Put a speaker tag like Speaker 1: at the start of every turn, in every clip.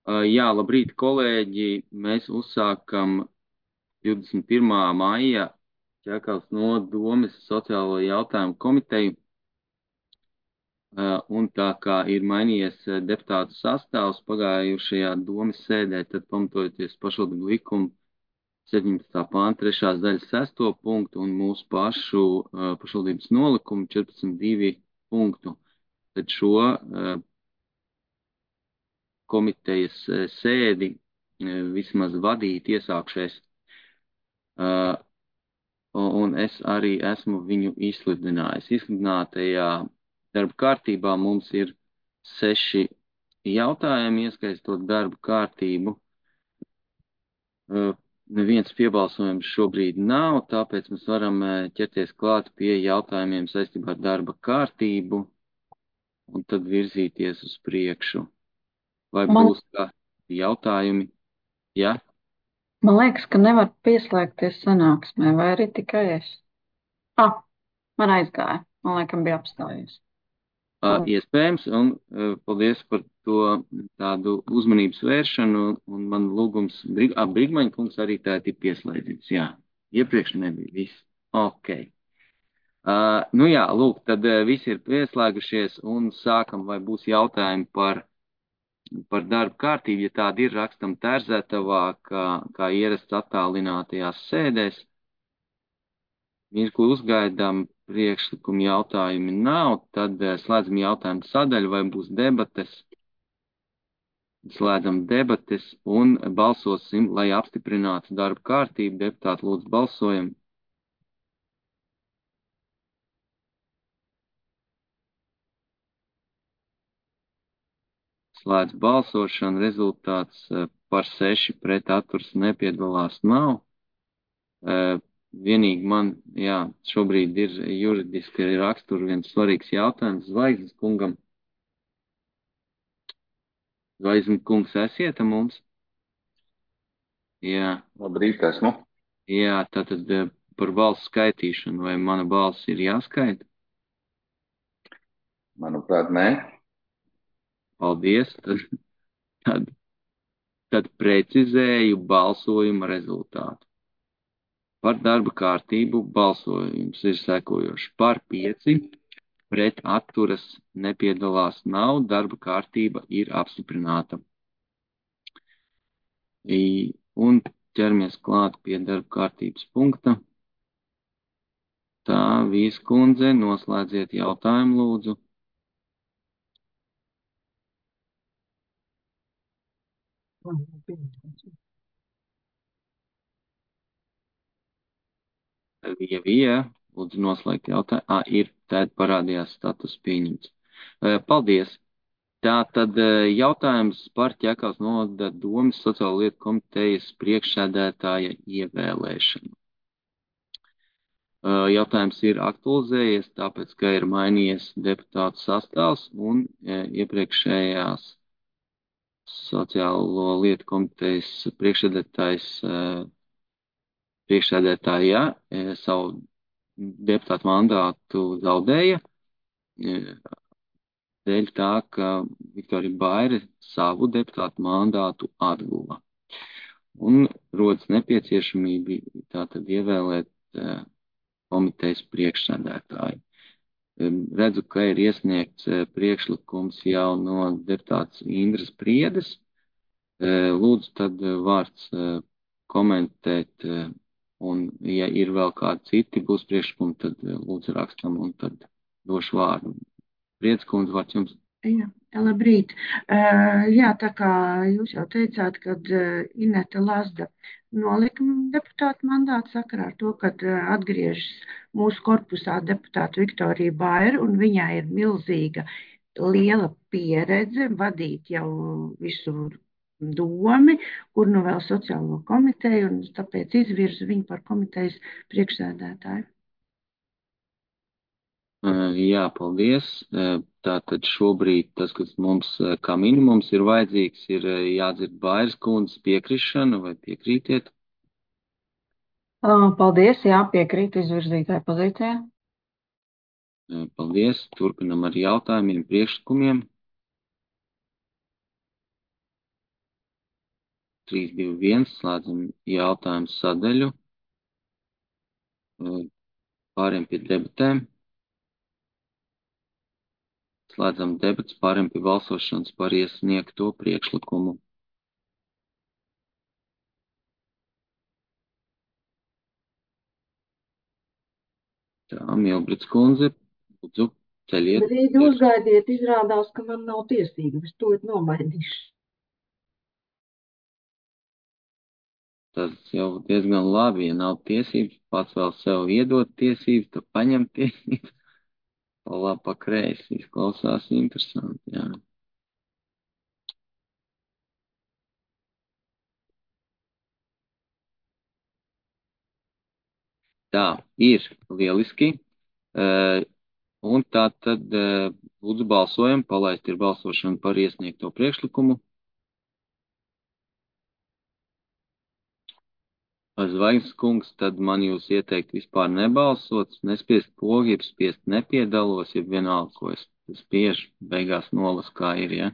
Speaker 1: Jā, labrīt, kolēģi. Mēs uzsākam 21. maija Ķekavas nodomes sociālo jautājumu komiteju. Un tā kā ir mainījies deputātu sastāvs pagājušajā domes sēdē, tad pamatojoties pašvaldību likumu 17. pānta 3. daļas 6. punktu un mūsu pašu pašvaldības nolikumu 14.2. punktu, tad šo komitejas sēdi vismaz vadīt iesākšais. Un es arī esmu viņu izsludinājis. Izsludinātajā darba kārtībā mums ir 6 jautājumi, ieskaistot darba kārtību. Neviens piebalsojums šobrīd nav, tāpēc mēs varam ķerties klāt pie jautājumiem saistībā ar darba kārtību un tad virzīties uz priekšu. Vai
Speaker 2: Man,
Speaker 1: būs kādi jautājumi? Ja?
Speaker 2: man liekas, ka nevar pieslēgties sanāksmē, vai arī tikai es. Man aizgāja. Man liekas, bija apstājies.
Speaker 1: Iespējams, un paldies par to tādu uzmanības vēršanu, un man lūgums, Brigmaņa kungs arī tā ir pieslēdzies, jā, iepriekš nebija viss, ok. Nu jā, lūk, tad visi ir pieslēgušies, un sākam, vai būs jautājumi par darbu kārtību, ja tādi ir, rakstam tērzētavā, kā ierasts attālinātajās sēdēs. Mirkli uzgaidām, priekšlikumu jautājumi nav, tad slēdzam jautājumu sadaļu, vai būs debates. Slēdzam debates un balsosim, lai apstiprinātu darba kārtību. Deputāti, lūdzu, balsojam. Slēdz balsošanu, rezultāts par 6 pret atturs nepiedalās nav. Vienīgi man, jā, šobrīd ir juridiski rakstura viens svarīgs jautājums Zvaigznes kungam. Zvaigznes kungs, esiet mums? Jā.
Speaker 3: Labrīt, esmu.
Speaker 1: Jā, tātad par balsu skaitīšanu, vai mana balss ir jāskaita?
Speaker 3: Manuprāt, nē.
Speaker 1: Paldies. Tad precizēju balsojuma rezultātu. Par darba kārtību balsojums ir sekojošs. Par 5, pret atturas nepiedalās nav, darba kārtība ir apstiprināta. Un ķeramies klāt pie darba kārtības punkta. Tā, Vīskundze, noslēdziet jautājumu, lūdzu. Vija, lūdzu noslēgt jautājumu. Ir, tad parādījās status pieņemts. Paldies. Tā tad jautājums par Ķekavas novada domes sociālo lietu komitejas priekšsēdētāja ievēlēšanu. Jautājums ir aktualizējies, tāpēc, ka ir mainījies deputātu sastāvs un iepriekšējās sociālo lietu komitejas priekšsēdētāja savu deputātu mandātu zaudēja dēļ tā, ka Viktorija Baire savu deputātu mandātu atguva. Un rodas nepieciešamība tātad ievēlēt komitejas priekšsēdētāju. Redzu, ka ir iesniegts priekšlikums jau no deputāts Indras Priedes. Lūdzu, tad vārds komentēt, un ja ir vēl kādi citi būs priekšlikumi, tad lūdzu rakstam un tad došu vārdu. Priedes kundze, vārds jums.
Speaker 4: Jā, labrīt. Jā, tā kā jūs jau teicāt, kad Inete Lazda nolika deputātu mandātu sakarā ar to, kad atgriežas mūsu korpusā deputāta Viktorija Baira, un viņai ir milzīga, liela pieredze vadīt jau visu domi, kur nu vēl sociālo komiteju, un tāpēc izvirzu viņu par komitejas priekšsēdētāju.
Speaker 1: Jā, paldies. Tātad šobrīd tas, kas mums kā minimums ir vajadzīgs, ir jādzird Bairas kundzes piekrišana, vai piekrītiet?
Speaker 2: Paldies, jā, piekrītu izvirzītāju pozīcijā.
Speaker 1: Paldies. Turpinam ar jautājumiem, priekšlikumiem. 3, 2, 1, slēdzam jautājumu sadaļu. Pāriem pie debatēm. Slēdzam debats, pāriem pie balsošanas par iesniegto priekšlikumu. Tā, Milbrits kundze, lūdzu, ceļiet.
Speaker 4: Brīdi uzgaidiet, izrādās, ka man nav tiesības, to ir nomainīšu.
Speaker 1: Tas jau diezgan labi, ja nav tiesības, pats vēl sev iedot tiesības, tad paņem tiesības. Pa labi, pa kreisi, izklausās interesanti, jā. Tā, ir lieliski. Un tā tad lūdzu balsojam, palaist ir balsošana par iesniegto priekšlikumu. Zvaigznes kungs, tad man jūs ieteikt vispār nebalsot, nespiest pogu, jeb spiest nepiedalos, jeb vienalga, ko es spiežu, beigās nolas, kā ir, ja?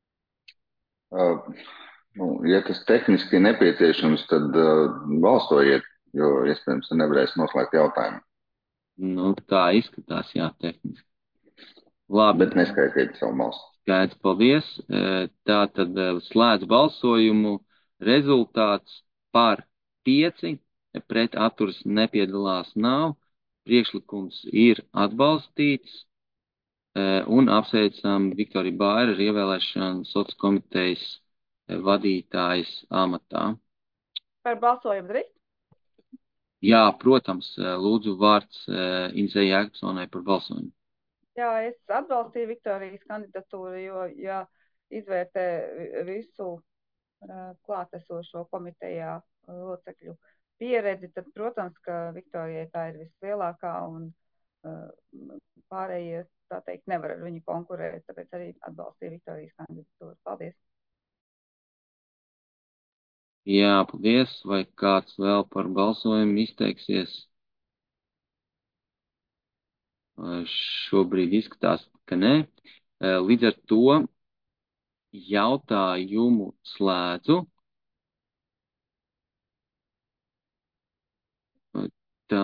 Speaker 3: Ja tas tehniski nepieciešams, tad balsojiet, jo iespējams nevarēs noslēgt jautājumu.
Speaker 1: Nu, tā izskatās, jā, tehniski. Labi.
Speaker 3: Bet neskaitiet savu balsu.
Speaker 1: Skaidrs, paldies. Tā tad slēdz balsojumu. Rezultāts par 5, pret atturas nepiedalās nav. Priekšlikums ir atbalstīts. Un apsveicam Viktoriju Bairu ar ievēlēšanu sociālās komitejas vadītājas amatā.
Speaker 5: Par balsojumu drīkst?
Speaker 1: Jā, protams, lūdzu vārds Inzei Jēkabsonai par balsojumu.
Speaker 5: Jā, es atbalstīju Viktorijas kandidatūru, jo, ja izvērtē visu klātesošo komitejā locekļu pieredzi, tad, protams, ka Viktorijai tā ir vislielākā un pārējie, tā teikt, nevar ar viņu konkurēt, tāpēc arī atbalstīju Viktorijas kandidatūru. Paldies!
Speaker 1: Jā, paldies. Vai kāds vēl par balsojumu izteiksies? Šobrīd izskatās, ka nē. Līdz ar to jautājumu slēdzu. Tā.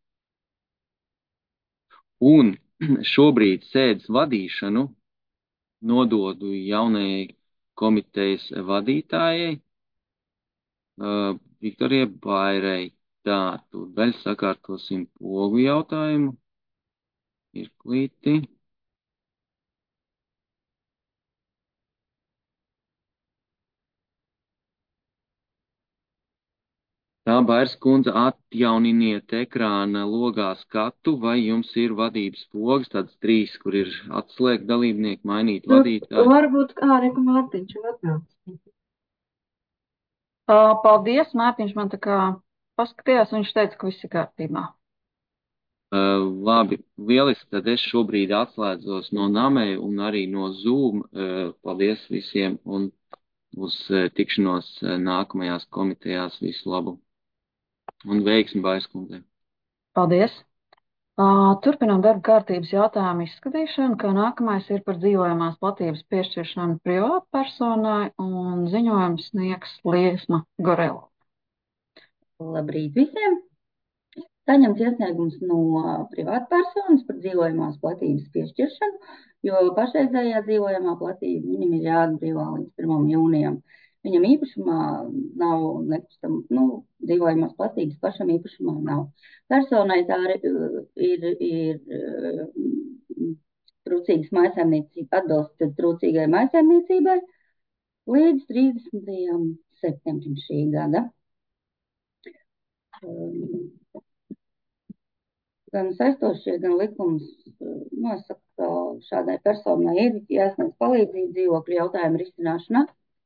Speaker 1: Un šobrīd sēdes vadīšanu nododu jaunajai komitejas vadītājai, Viktorijai Bairai. Tā, tūdaļ sakārtosim pogu jautājumu. Mirklīti. Tā, Bairas kundze, atjauniniet ekrāna logā skatu, vai jums ir vadības pogas, tāds 3, kur ir atslēgt dalībnieki, mainīt vadītāju?
Speaker 4: Varbūt arī, ka Mārtiņš ir atnācis.
Speaker 2: Paldies, Mārtiņš man tā kā paskatījās, un viņš teica, ka viss ir kārtībā.
Speaker 1: Labi, lieliski, tad es šobrīd atslēdzos no Namē un arī no Zoom. Paldies visiem un uz tikšanos nākamajās komitejās. Visu labu un veiksmi Bairas kundzei.
Speaker 2: Paldies. Turpinām darba kārtības jautājumu izskatīšanu, kā nākamais ir par dzīvojamās platības piešķiršanu privātpersonai, un ziņojums sniegs Liesma Gorela.
Speaker 6: Labrīt visiem! Saņemts iesniegums no privātpersonas par dzīvojamās platības piešķiršanu, jo pašreizējā dzīvojamā platība viņam ir jāatbrīvā līdz 1. jūnijam. Viņam īpašumā nav nekustama, dzīvojamās platības pašam īpašumā nav. Personai tā ir trūcīgas mājsaimniecība, atbilst trūcīgai mājsaimniecībai līdz 30. septembrim šī gada. Gan saistošie, gan likums nosaka, ka šādai personai ir jāsniedz palīdzību dzīvokļu jautājumu risināšanā.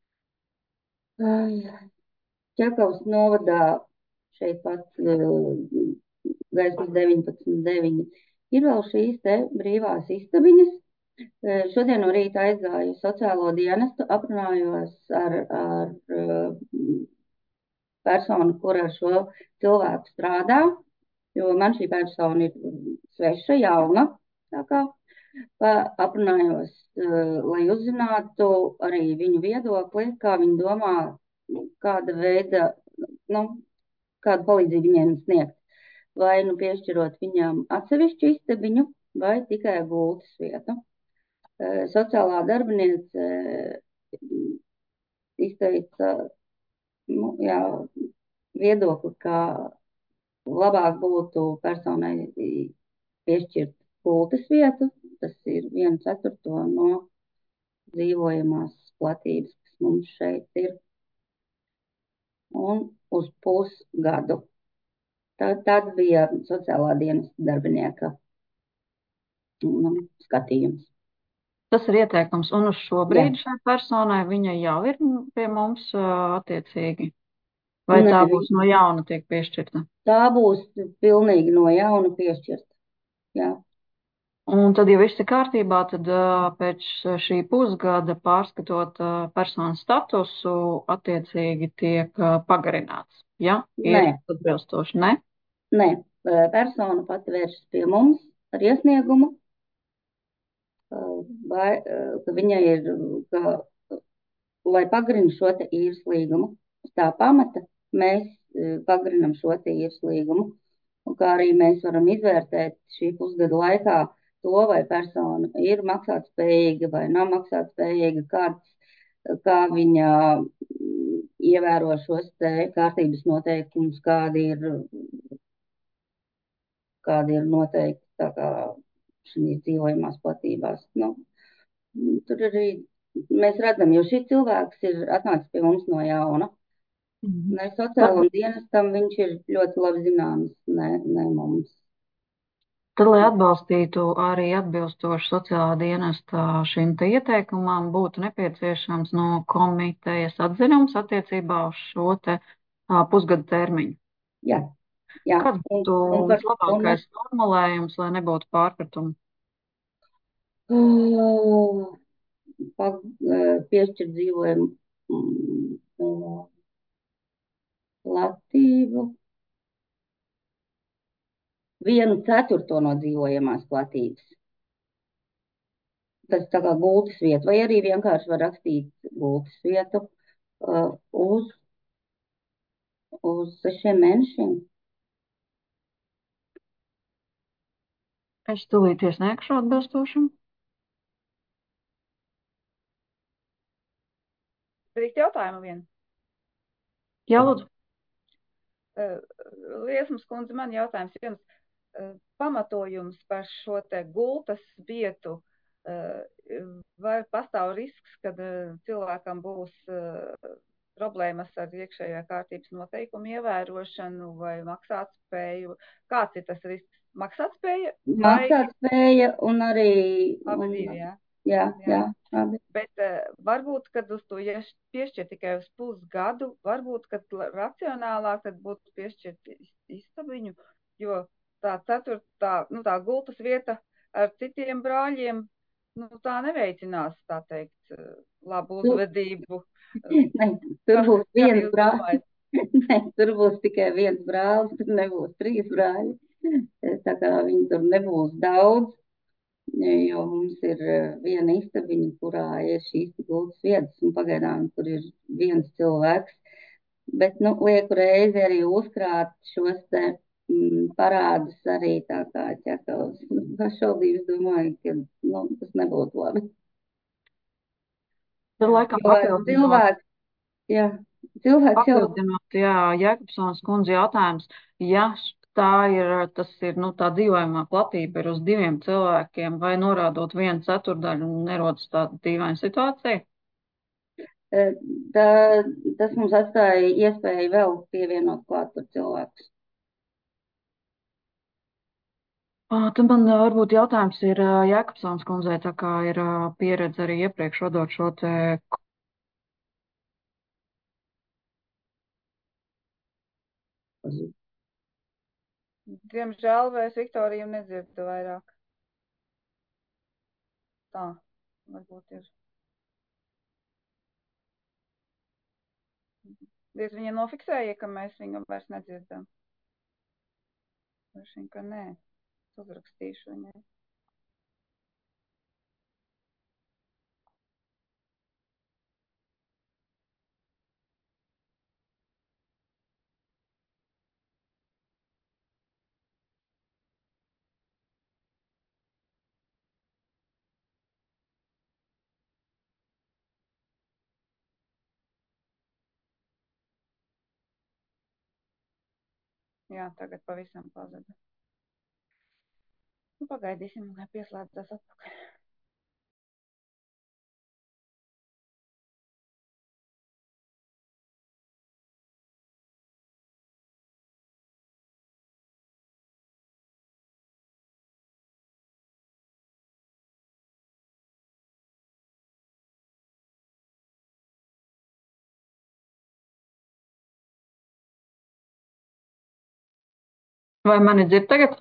Speaker 6: Ķekavas novadā šeit pat Gaismas 19.9 ir vēl šīs te brīvās istabiņas. Šodien no rīta aizgāju sociālo dienestu, aprunājos ar personu, kur ar šo cilvēku strādā. Jo man šī persona ir sveša, jauna, tā kā aprunājos, lai uzzinātu arī viņu viedokli, kā viņi domā, kāda veida, nu, kādu palīdzību viņiem sniegt. Vai nu piešķirot viņām atsevišķu istabiņu, vai tikai gultas vietu. Sociālā darbiniece izteica jā, viedokli, ka labāk būtu personai piešķirt gultas vietu. Tas ir 1/4 no dzīvojamās platības, kas mums šeit ir. Un uz pusgadu. Tāds bija sociālā dienesta darbinieka skatījums.
Speaker 2: Tas ir ieteikums. Un uz šo brīdi šai personai viņa jau ir pie mums attiecīgi? Vai tā būs no jauna tiek piešķirta?
Speaker 6: Tā būs pilnīgi no jauna piešķirta. Jā.
Speaker 2: Un tad, ja viss ir kārtībā, tad pēc šī pusgada pārskatot personas statusu, attiecīgi tiek pagarināts. Ja? Ir atbilstoši, ne?
Speaker 6: Nē, persona pati vēršas pie mums ar iesniegumu, ka viņai ir, lai pagarina šo te īres līgumu. Uz tā pamata mēs pagarinam šo te īres līgumu. Un kā arī mēs varam izvērtēt šī pusgada laikā to, vai persona ir maksātspējīga vai nav maksātspējīga, kā viņa ievēro šos te kārtības noteikumus, kādi ir noteikti tā kā šīs dzīvojamās platībās. Tur arī mēs redzam, jo šis cilvēks ir atnācis pie mums no jauna. Ne sociālam dienestam viņš ir ļoti labi zināms, ne mums.
Speaker 2: Tad, lai atbalstītu arī atbilstoši sociālā dienesta šim te ieteikumam, būtu nepieciešams no komitejas atziņums attiecībā uz šo te pusgadu termiņu.
Speaker 6: Jā.
Speaker 2: Kāds būtu vislabākais formulējums, lai nebūtu pārpratumu?
Speaker 6: Piešķirt dzīvojumu platību. 1/4 no dzīvojamās platības. Tas tā kā gultas vieta, vai arī vienkārši var rakstīt gultas vietu uz 6 mēnešiem.
Speaker 2: Es tūlīt iesniegšu atbilstošam.
Speaker 5: Drīkst jautājumu vienu?
Speaker 2: Jā, lūdzu.
Speaker 5: Liesmas kundze, man jautājums viens. Pamatojums par šo te gultas vietu, vai pastāv risks, kad cilvēkam būs problēmas ar iekšējā kārtības noteikumu ievērošanu vai maksātspēju? Kāds ir tas risks? Maksātspēja?
Speaker 6: Maksātspēja un arī...
Speaker 5: Abi divi, jā?
Speaker 6: Jā, abi.
Speaker 5: Bet varbūt, kad uz to piešķir tikai uz pusgadu, varbūt, kad racionālāk tad būtu piešķirt istabiņu, jo tā tā gultas vieta ar citiem brāļiem, tā neveicinās, tā teikt, labu uzvedību.
Speaker 6: Tur būs viens brālis. Tur būs tikai viens brālis, tur nebūs 3 brāļi. Tā kā viņi tur nebūs daudz, jo mums ir viena istabiņa, kurā ir šīs gultas vietas, un pagaidām tur ir viens cilvēks. Bet, lieku reizi arī uzkrāt šos te parādus arī tā kā ķekavas pašvaldības, domāju, ka tas nebūtu labi.
Speaker 2: Tad laikam papildināt. Papildināt, Jēkabsonas kundze jautājums, ja tas ir, tā dzīvojamā platība ir uz 2 cilvēkiem, vai norādot 1/4 nerodas tāda dīvaina situācija?
Speaker 6: Tas mums atstāja iespēju vēl pievienot klāt par cilvēkus.
Speaker 2: Tad man varbūt jautājums ir Jēkabsonas kundzei, tā kā ir pieredze arī iepriekš vadot šo te.
Speaker 5: Diemžēl vairs Viktoriju nedzirdu vairāk. Tā, varbūt ir. Diez viņa nofiksēja, ka mēs viņu vairs nedzirdam. Droši vien, ka nē. Uzrakstīšu viņai. Jā, tagad pavisam pazuda. Nu, pagaidīsim, lai pieslēdzas atpakaļ.
Speaker 2: Vai mani dzird tagad?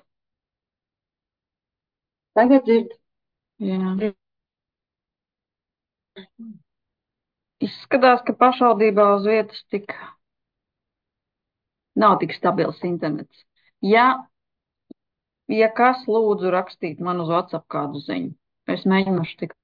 Speaker 6: Tagad dzird.
Speaker 2: Jā. Izskatās, ka pašvaldībā uz vietas nav tik stabils internets. Ja kas, lūdzu rakstīt man uz WhatsApp kādu ziņu. Es mēģināšu tikt.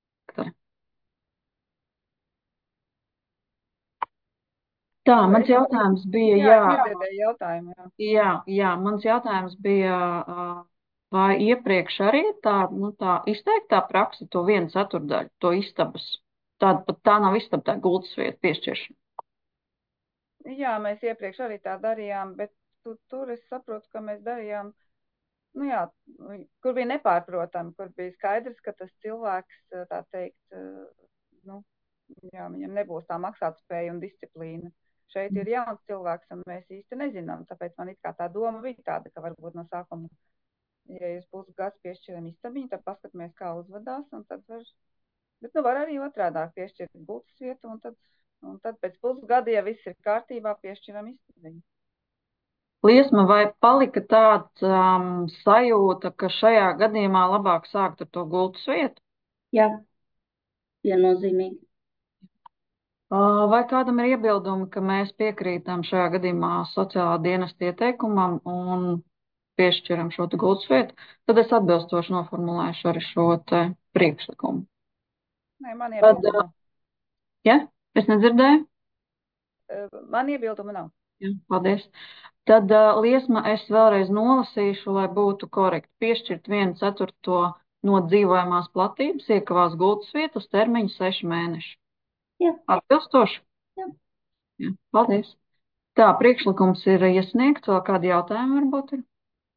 Speaker 2: Tā, mans jautājums bija,
Speaker 5: Dzirdēju jautājumu,
Speaker 2: jā, mans jautājums bija, vai iepriekš arī tā izteiktā praksa to 1/4, to istabas, tā nav istaba, tā gultas vieta piešķiršana.
Speaker 5: Jā, mēs iepriekš arī tā darījām, bet tur es saprotu, ka mēs darījām, kur bija nepārprotami, kur bija skaidrs, ka tas cilvēks, tā teikt, viņam nebūs tā maksātspēja un disciplīna. Šeit ir jauns cilvēks, un mēs īsti nezinām, tāpēc man it kā tā doma bija tāda, ka varbūt no sākuma, ja jūs pusgads piešķiram istabiņu, tad paskatāmies, kā uzvedās, un tad var arī otrādāk piešķirt gultas vietu, un tad pēc pusgada, ja viss ir kārtībā, piešķiram istabiņu.
Speaker 2: Liesma, vai palika tāda sajūta, ka šajā gadījumā labāk sākt ar to gultas vietu?
Speaker 6: Jā, viennozīmīgi.
Speaker 2: Vai kādam ir iebildumi, ka mēs piekrītam šajā gadījumā sociālā dienesta ieteikumam un piešķiram šo gultas vietu? Tad es atbilstoši noformulēšu arī šo te priekšlikumu.
Speaker 5: Nē, man iebildumu nav.
Speaker 2: Ja? Es nedzirdēju?
Speaker 5: Man iebildumu nav.
Speaker 2: Ja, paldies. Tad, Liesma, es vēlreiz nolasīšu, lai būtu korekti. Piešķirt 1/4 no dzīvojamās platības iekavās gultas vietas termiņu 6 mēneši.
Speaker 6: Jā.
Speaker 2: Atbilstoši?
Speaker 6: Jā.
Speaker 2: Jā. Paldies. Tā, priekšlikums ir iesniegts. Vēl kādi jautājumi varbūt ir?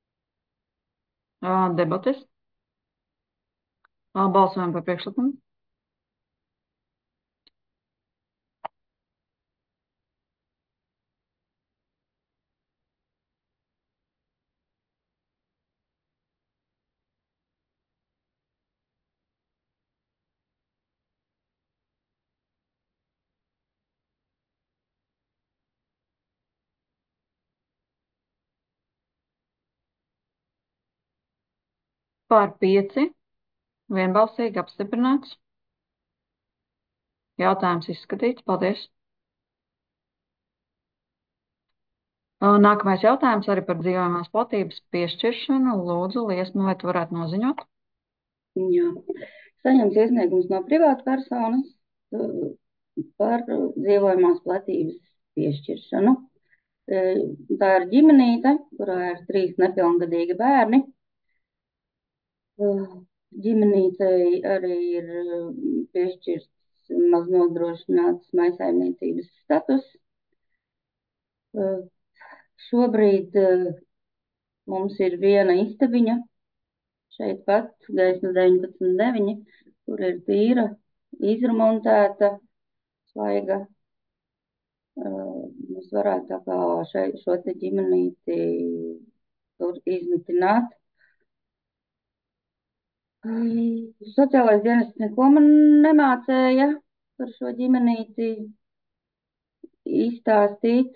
Speaker 2: Debates? Balsojam par priekšlikumu. Par 5. Vienbalsīgi apstiprināts. Jautājums izskatīts. Paldies. Nākamais jautājums arī par dzīvojamās platības piešķiršanu. Lūdzu, Liesma, vai tu varētu noziņot?
Speaker 6: Jā. Saņemts iesniegums no privātpersonas par dzīvojamās platības piešķiršanu. Tā ir ģimenīte, kurā ir 3 nepilngadīgi bērni. Ģimenītei arī ir piešķirts maznodrošināts mājsaimniecības status. Šobrīd mums ir viena istabiņa šeit pat, Gaismas 19/9, kur ir tīra, izremontēta, svaiga. Mēs varētu tā kā šo te ģimenīti tur izmitināt. Sociālais dienests neko man nemācēja par šo ģimenīti izstāstīt.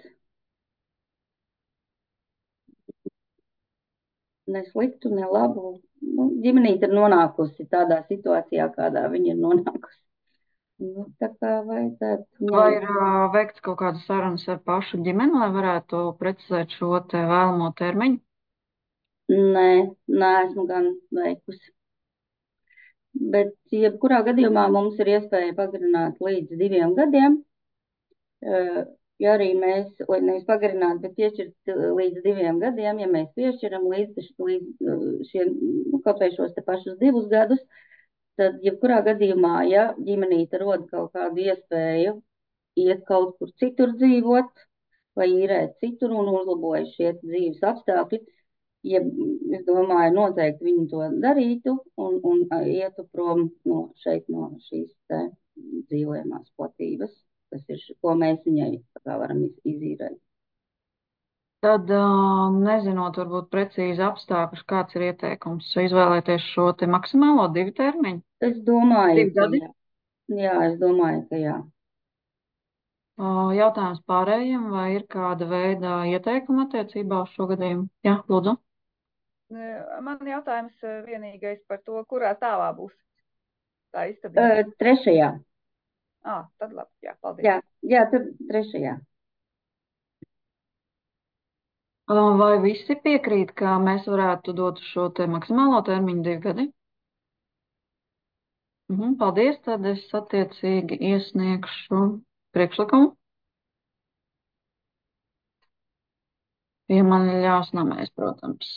Speaker 6: Ne sliktu, ne labu. Ģimenīte ir nonākusi tādā situācijā, kādā viņa ir nonākusi. Tā kā vajadzētu...
Speaker 2: Vai ir veikts kaut kādas sarunas ar pašu ģimeni, lai varētu precizēt šo te vēlamo termiņu?
Speaker 6: Nē, neesmu gan veikusi. Bet, jebkurā gadījumā mums ir iespēja pagarināt līdz 2 gadiem. Ja arī mēs, vai nevis pagarināt, bet piešķirt līdz 2 gadiem, ja mēs piešķiram līdz kaut vai šos te pašus 2 gadus, tad jebkurā gadījumā, ja ģimenīte rod kaut kādu iespēju iet kaut kur citur dzīvot, vai īrēt citur un uzlabojas šie dzīves apstākļi. Ja, es domāju, noteikti viņi to darītu un ietu prom no šīs te dzīvojamās platības, kas ir, ko mēs viņai varam izīrēt.
Speaker 2: Tad, nezinot varbūt precīzi apstākļus, kāds ir ieteikums izvēlēties šo te maksimālo 2 termiņu?
Speaker 6: Es domāju,
Speaker 2: 2 gadi?
Speaker 6: Jā, es domāju, ka jā.
Speaker 2: Jautājums pārējiem, vai ir kāda veida ieteikuma attiecībā uz šo gadījumu? Jā, lūdzu.
Speaker 5: Man jautājums vienīgais par to, kurā stāvā būs tā istabiņa.
Speaker 6: 3.
Speaker 5: Tad labi, jā, paldies.
Speaker 6: Jā, tad 3.
Speaker 2: Vai visi piekrīt, ka mēs varētu dot šo te maksimālo termiņu 2 gadi? Paldies, tad es attiecīgi iesniegšu priekšlikumu. Ja man ļaus namēs, protams.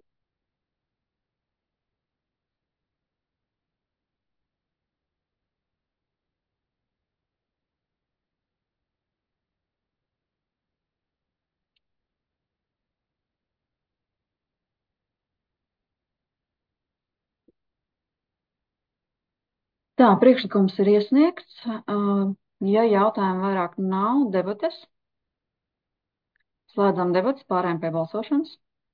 Speaker 2: Tā, priekšlikums ir iesniegts. Ja jautājumu vairāk nav, debates. Slēdzam debates, pārējām pie balsošanas.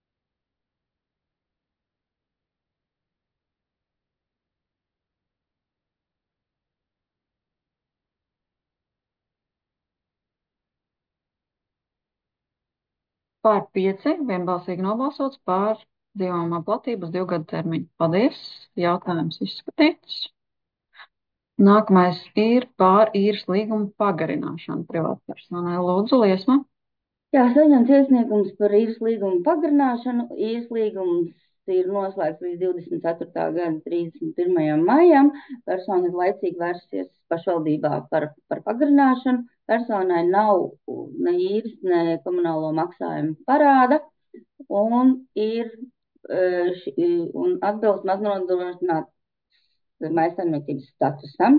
Speaker 2: Pār 5, vienbalsīgi nobalsots pār dzīvojamā platību uz 2 gadu termiņu. Paldies, jautājums izskatīts. Nākamais ir pār īres līguma pagarināšanu privātpersonai. Lūdzu, Liesma.
Speaker 6: Jā, saņemts iesniegums par īres līguma pagarināšanu. Īres līgums ir noslēgts līdz 24. gada 31. maijam. Persona ir laicīgi vērsies pašvaldībā par pagarināšanu. Personai nav ne īres, ne komunālo maksājumu parāda un ir un atbilst maznodrošināt mājsaimniecības statusam.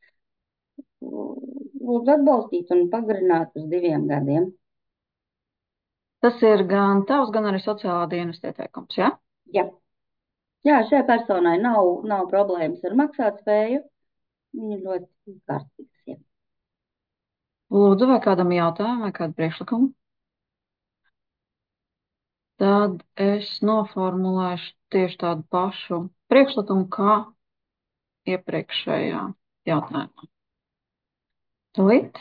Speaker 6: Lūdzu atbalstīt un pagarināt uz 2 gadiem.
Speaker 2: Tas ir gan tavs, gan arī sociālā dienesta ieteikums, jā?
Speaker 6: Jā. Jā, šai personai nav problēmas ar maksātspēju. Viņa ir ļoti kārtīgs. Jā.
Speaker 2: Lūdzu, vai kādam jautājumu vai kādu priekšlikumu? Tad es noformulēšu tieši tādu pašu priekšlikumu kā iepriekšējā jautājumā. Tūlīt.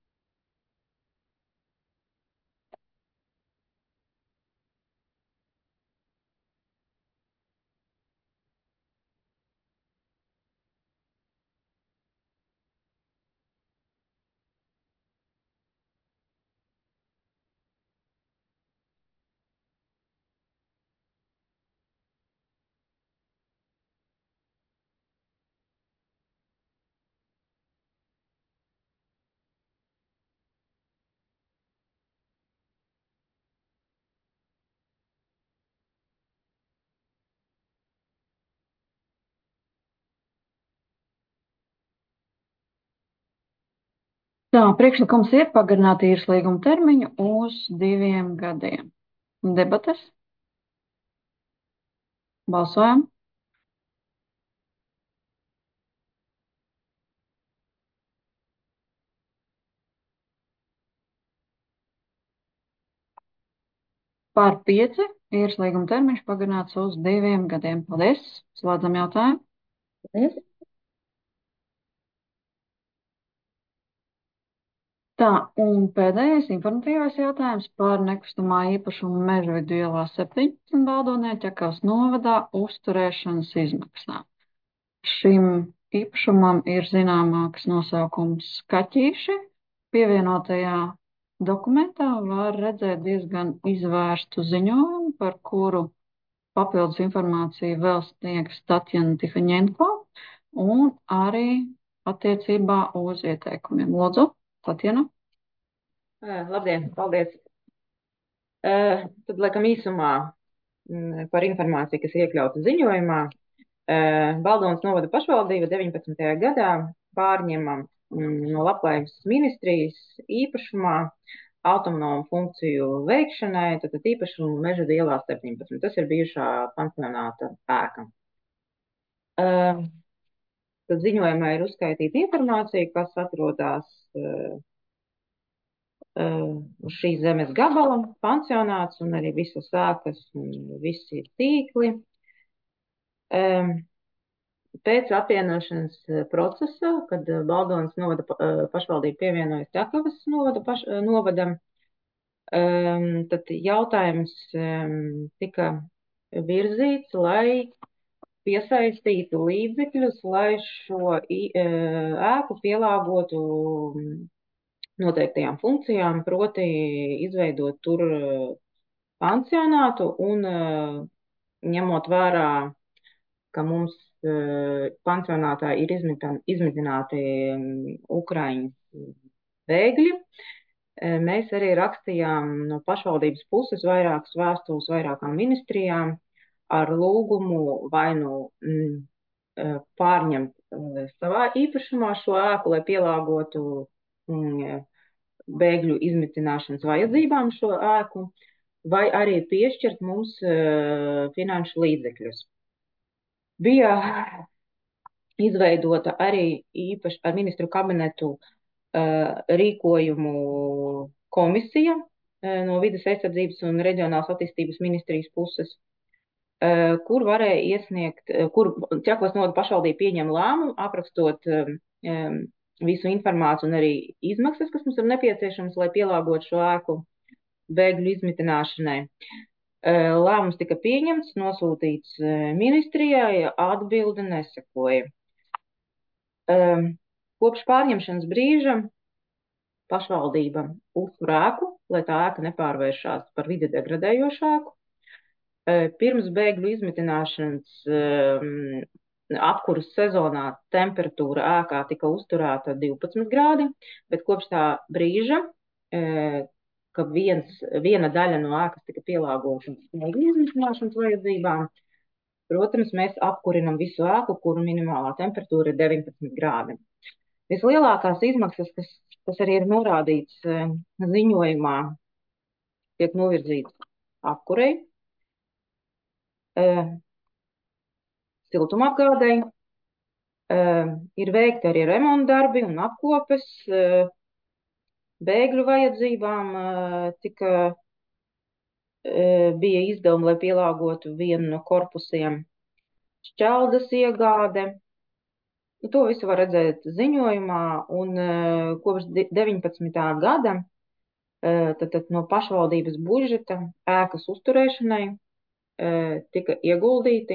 Speaker 2: Tā, priekšlikums ir pagarināt īres līguma termiņu uz 2 gadiem. Debates? Balsojam. Pār 5 īres līguma termiņš pagarināts uz 2 gadiem. Paldies. Slēdzam jautājumu.
Speaker 6: Paldies.
Speaker 2: Tā, un pēdējais informatīvais jautājums par nekustamā īpašuma Mežvidu ielā 17 Valdonē Ķekavas novadā uzturēšanas izmaksām. Šim īpašumam ir zināmāks nosaukums Kaķīši. Pievienotajā dokumentā var redzēt diezgan izvērstu ziņojumu, par kuru papildus informāciju vēl sniegs Tatjana Tihaņenko un arī attiecībā uz ieteikumiem. Lūdzu, Tatjana.
Speaker 7: Labdien, paldies. Tad, laikam, īsumā par informāciju, kas iekļauta ziņojumā. Baldonas novada pašvaldība 19. gadā pārņemam no Labklājības ministrijas īpašumā autonomu funkciju veikšanai, tad īpašumu Meža ielā 17. Tas ir bijušā pansionāta ēka. Tad ziņojumā ir uzskaitīta informācija, kas atrodas uz šīs zemes gabala, pansionāts un arī visas ēkas un visi tīkli. Pēc apvienošanas procesa, kad Baldonas novada pašvaldība pievienojas Ķekavas novadam, tad jautājums tika virzīts, lai piesaistītu līdzekļus, lai šo ēku pielāgotu noteiktajām funkcijām, proti izveidot tur pansionātu un ņemot vērā, ka mums pansionātā ir izmitināti Ukraiņu bēgļi. Mēs arī rakstījām no pašvaldības puses vairākas vēstules vairākām ministrijām ar lūgumu vai nu pārņemt savā īpašumā šo ēku, lai pielāgotu bēgļu izmitināšanas vajadzībām šo ēku, vai arī piešķirt mums finanšu līdzekļus. Bija izveidota arī īpaši ar ministru kabinetu rīkojumu komisija no Vides aizsardzības un reģionālās attīstības ministrijas puses, kur varēja iesniegt, kur Ķekavas novada pašvaldība pieņem lēmumu, aprakstot visu informāciju un arī izmaksas, kas mums ir nepieciešams, lai pielāgotu šo ēku bēgļu izmitināšanai. Lēmums tika pieņemts, nosūtīts ministrijai, atbilde nesekoja. Kopš pārņemšanas brīža pašvaldība uztur ēku, lai tā ēka nepārvēršās par vide degradējošu ēku. Pirms bēgļu izmitināšanas apkuras sezonā temperatūra ēkā tika uzturēta 12 grādi, bet kopš tā brīža, ka viena daļa no ēkas tika pielāgota bēgļu izmitināšanas vajadzībām, protams, mēs apkurinam visu ēku, kuru minimālā temperatūra ir 19 grādi. Vislielākās izmaksas, kas arī ir norādīts ziņojumā, tiek novirzīts apkurei, siltumapgādei, ir veikti arī remonta darbi un apkopes, bēgļu vajadzībām bija izdevumi, lai pielāgotu vienu no korpusiem, šķeldas iegāde. To visu var redzēt ziņojumā, un kopš 19. gada tad no pašvaldības budžeta ēkas uzturēšanai tika ieguldīti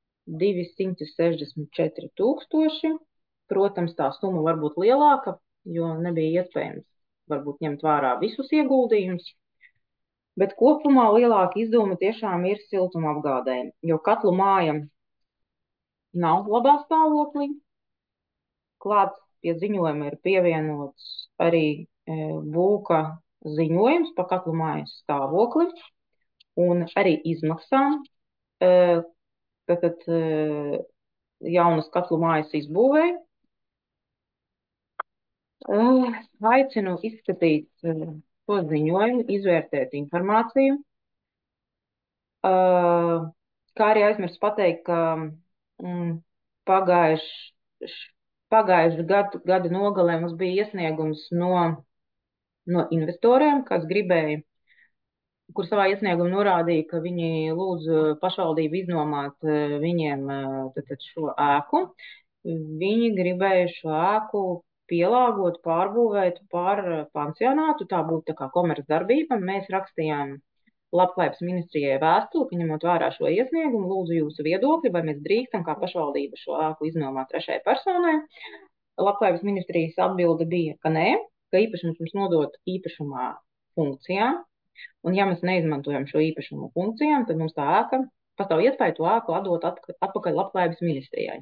Speaker 7: 264 000. Protams, tā summa var būt lielāka, jo nebija iespējams varbūt ņemt vērā visus ieguldījumus, bet kopumā lielāka izdevuma tiešām ir siltumapgādē, jo katlu māja nav labā stāvoklī. Klāts pie ziņojuma ir pievienots arī būka ziņojums par katlu mājas stāvokli un arī izmaksām. Tātad jaunas katlu mājas izbūvēja. Aicinu izskatīt to ziņojumu, izvērtēt informāciju. Kā arī aizmirst pateikt, ka pagājuši gada nogalē mums bija iesniegums no investoriem, kas gribēja, kur savā iesniegumā norādīja, ka viņi lūdz pašvaldību iznomāt viņiem šo ēku. Viņi gribēja šo ēku pielāgot, pārbūvēt par pansionātu, tā būtu tā kā komercdarbība. Mēs rakstījām Labklājības ministrijai vēstuli, ka ņemot vērā šo iesniegumu, lūdzu jūsu viedokļi, vai mēs drīkstam kā pašvaldība šo ēku iznomāt trešajai personai. Labklājības ministrijas atbilde bija, ka nē, ka īpašums mums nodot īpašumā funkcijām, un ja mēs neizmantojam šo īpašumu funkcijām, tad mums tā ēka, pastāv iespēja to ēku atdot atpakaļ Labklājības ministrijai.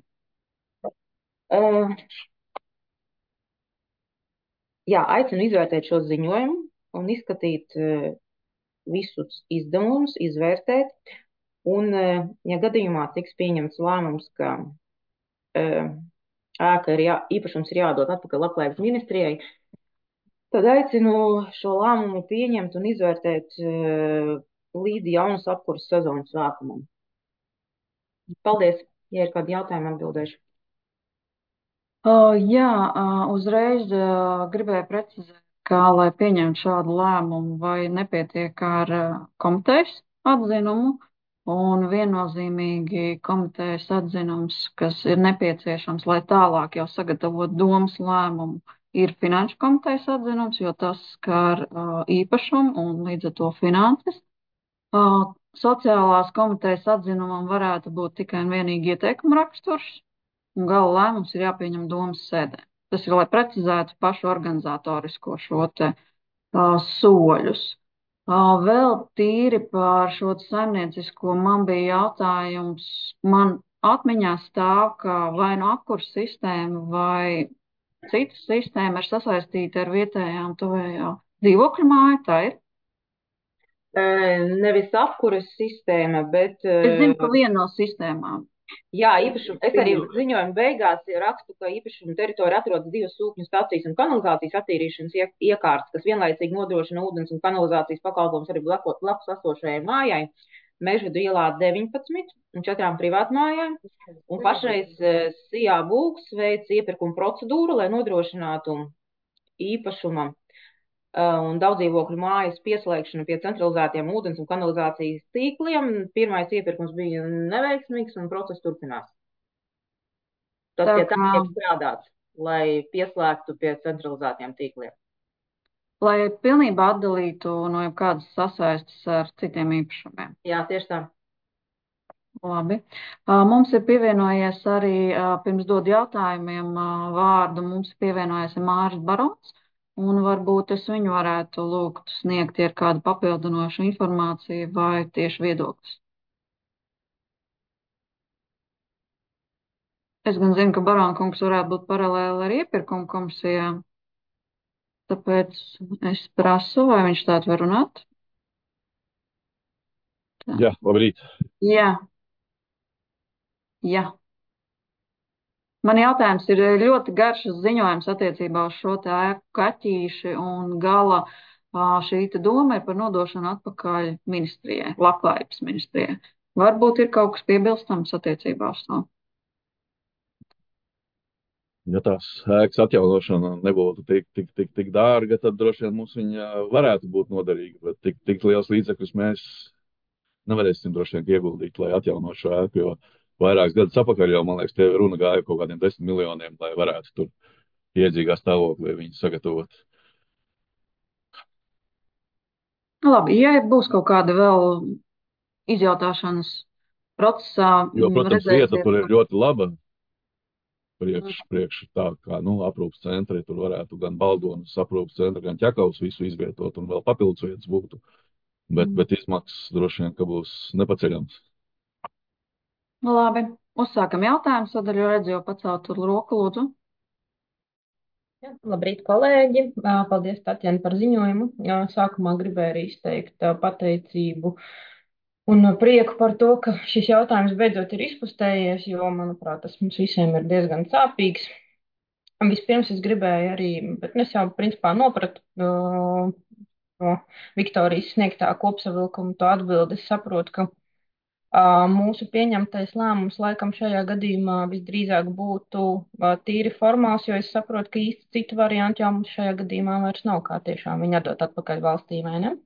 Speaker 7: Jā, aicinu izvērtēt šo ziņojumu un izskatīt visus izdevumus, izvērtēt, un, ja gadījumā tiks pieņemts lēmums, ka ēka īpašums ir jādod atpakaļ Labklājības ministrijai, Tad aicinu šo lēmumu pieņemt un izvērtēt līdz jaunas apkurses sezonas sākumam. Paldies! Ja ir kādi jautājumi, atbildēšu.
Speaker 2: Jā, uzreiz gribēju precizēt, kā lai pieņemtu šādu lēmumu, vai nepietiek ar komitejas atzinumu, un viennozīmīgi komitejas atzinums, kas ir nepieciešams, lai tālāk jau sagatavot domas lēmumu, ir finanšu komitejas atzinums, jo tas skar īpašumu un līdz ar to finanses. Sociālās komitejas atzinumam varētu būt tikai un vienīgi ieteikuma raksturs, un gala lēmums ir jāpieņem domas sēdē. Tas ir, lai precizētu pašu organizatorisko šo te soļus. Vēl tīri par šo saimniecisko man bija jautājums. Man atmiņā stāv, ka vai nu apkurss sistēma vai cita sistēma ir sasaistīta ar vietējām tuvējā dzīvokļu māju, tā ir?
Speaker 7: Nevis apkures sistēma, bet...
Speaker 2: Es zinu, ka viena no sistēmām.
Speaker 7: Jā, īpašumu. Es arī ziņojumu beigās rakstu, ka īpašumu teritorija atrodas 2 sūkņu stacijas un kanalizācijas attīrīšanas iekārtas, kas vienlaicīgi nodrošina ūdens un kanalizācijas pakalpojumus arī blakus esošajai mājai, Mežvedu ielā 19 un 4 privātmājām. Un pašreiz Sijā Bulks veic iepirkuma procedūru, lai nodrošinātu īpašumam un daudzdzīvokļu mājas pieslēgšanu pie centralizētiem ūdens un kanalizācijas tīkliem. Pirmais iepirkums bija neveiksmīgs un process turpinās. Tas pie tā tiek strādāts, lai pieslēgtu pie centralizētiem tīkliem.
Speaker 2: Lai pilnībā atdalītu no jebkādas sasaistes ar citiem īpašumiem.
Speaker 7: Jā, tieši tā.
Speaker 2: Labi. Mums ir pievienojies arī, pirms dod jautājumiem vārdu, mums ir pievienojies Māris Barons. Un varbūt es viņu varētu lūgt sniegt ir kādu papildinošu informāciju vai tieši viedoklis. Es gan zinu, ka Baronkungs varētu būt paralēli ar iepirkuma komisijām. Tāpēc es prasu, vai viņš tādu var runāt. Tā.
Speaker 8: Jā, labrīt.
Speaker 2: Jā. Man jautājums ir ļoti garš ziņojums attiecībā uz šo te ēku kaķīši un gala šī te doma ir par nodošanu atpakaļ ministrijai, labklājības ministrijai. Varbūt ir kaut kas piebilstams attiecībā uz to.
Speaker 8: Ja tās ēkas atjaunošana nebūtu tik dārga, tad droši vien mums viņa varētu būt noderīga, bet tik liels līdzekļus mēs nevarēsim droši vien ieguldīt, lai atjaunotu šo ēku, jo vairākus gadus atpakaļ jau, man liekas, tie runa gāja kaut kādiem 10 miljoniem, lai varētu tur iedzīgā stāvoklī viņu sagatavot.
Speaker 2: Labi, ja būs kaut kāda vēl izjautāšanas procesā.
Speaker 8: Jo, protams, vieta tur ir ļoti laba. Priekš tā kā, aprūpas centri, tur varētu gan Baldonas aprūpas centri, gan Ķekavas visu izvietot un vēl papildus vietas būtu. Bet izmaksas droši vien, ka būs nepaceļams.
Speaker 2: Labi, uzsākam jautājumu sadaļu, redzu jau pacelt tur roku, lūdzu.
Speaker 9: Ja, labrīt, kolēģi. Paldies, Tatjana, par ziņojumu. Sākumā gribēju arī izteikt pateicību un prieku par to, ka šis jautājums beidzot ir izpustējies, jo, manuprāt, tas mums visiem ir diezgan sāpīgs. Vispirms es gribēju arī, bet es jau principā nopratu no Viktorijas sniegtā kopsavilkuma to atbildi. Es saprotu, ka mūsu pieņemtais lēmums laikam šajā gadījumā visdrīzāk būtu tīri formāls, jo es saprotu, ka īsti citu variantu jau mums šajā gadījumā vairs nav, kā tiešām viņu atdot atpakaļ valstī, vai ne?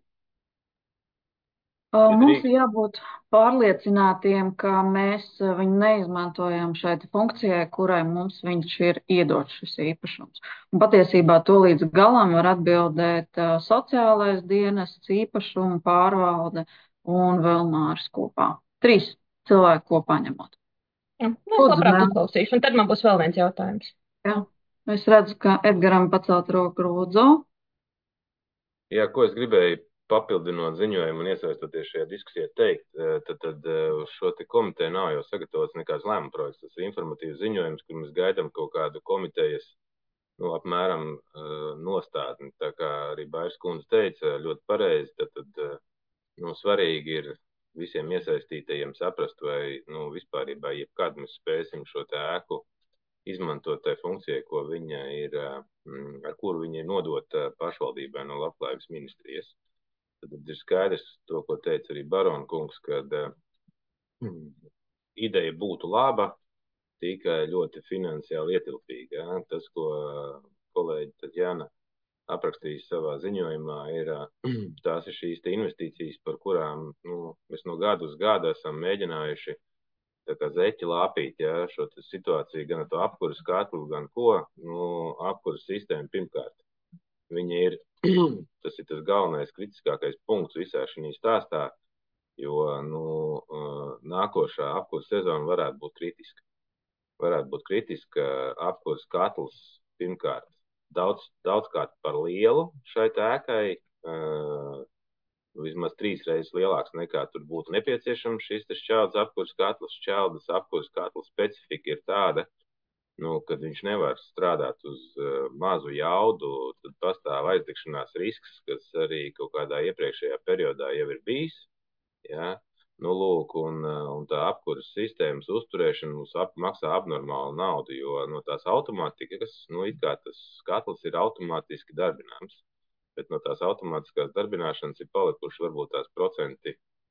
Speaker 2: Mums ir jābūt pārliecinātiem, ka mēs viņu neizmantojam šai funkcijai, kurai mums viņš ir iedots šis īpašums. Un patiesībā to līdz galam var atbildēt sociālais dienests, īpašumu pārvalde un vēl Māris kopā. 3 cilvēki kopā ņemot.
Speaker 9: Jā, es labprāt uzklausīšu, un tad man būs vēl viens jautājums.
Speaker 2: Jā, es redzu, ka Edgaram pacelt roku, lūdzu.
Speaker 10: Jā, ko es gribēju papildinot ziņojumu un iesaistoties šajā diskusijā teikt, tad uz šo te komiteju nav jau sagatavots nekāds lēmuma projekts. Tas ir informatīvs ziņojums, kur mēs gaidām kaut kādu komitejas, apmēram nostādni. Tā kā arī Bairs kundze teica, ļoti pareizi, tad svarīgi ir visiem iesaistītajiem saprast, vai vispārībā jebkad mēs spēsim šo te ēku izmantot tai funkcijai, ko viņa ir, ar kuru viņa ir nodota pašvaldībai no Labklājības ministrijas. Tad ir skaidrs to, ko teica arī Barona kungs, kad ideja būtu laba, tikai ļoti finansiāli ietilpīga. Ja? Tas, ko kolēģi Tatjana aprakstījis savā ziņojumā, ir tās ir šīs investīcijas, par kurām mēs no gadu uz gadu esam mēģinājuši tā kā zeķi lāpīt, ja, šo situāciju, gan ar to apkuras katlu, gan ko, apkuras sistēma pirmkārt. Viņa ir, tas ir tas galvenais kritiskākais punkts visā šī stāstā, jo nākošā apkuras sezona varētu būt kritiska. Varētu būt kritiska apkuras katls pirmkārt. Daudzkārt par lielu šai ēkai, vismaz 3 reizes lielāks nekā tur būtu nepieciešams šis šķeldas apkuras katls. Šķeldas apkuras katls specifika ir tāda, kad viņš nevar strādāt uz mazu jaudu, tad pastāv aizdegšanās risks, kas arī kaut kādā iepriekšējā periodā jau ir bijis. Ja? Lūk, un tā apkuras sistēmas uzturēšana mums maksā abnormālu naudu, jo no tās automātikas, it kā tas katls ir automātiski darbināms, bet no tās automātiskās darbināšanas ir palikuši varbūt tās procenti,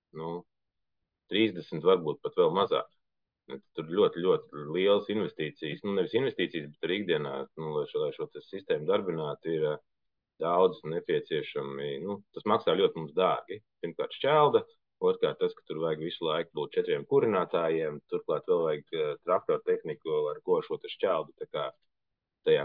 Speaker 10: 30, varbūt pat vēl mazāk. Tur ļoti, ļoti lielas investīcijas, nevis investīcijas, bet arī ikdienā, lai šo sistēmu darbinātu, ir daudz nepieciešami, tas maksā ļoti mums dārgi. Pirmkārt šķelda, otrkārt tas, ka tur vajag visu laiku būt 4 kurinātājiem, turklāt vēl vajag traktoru tehniku, ar ko šo šķeldu tā kā tajā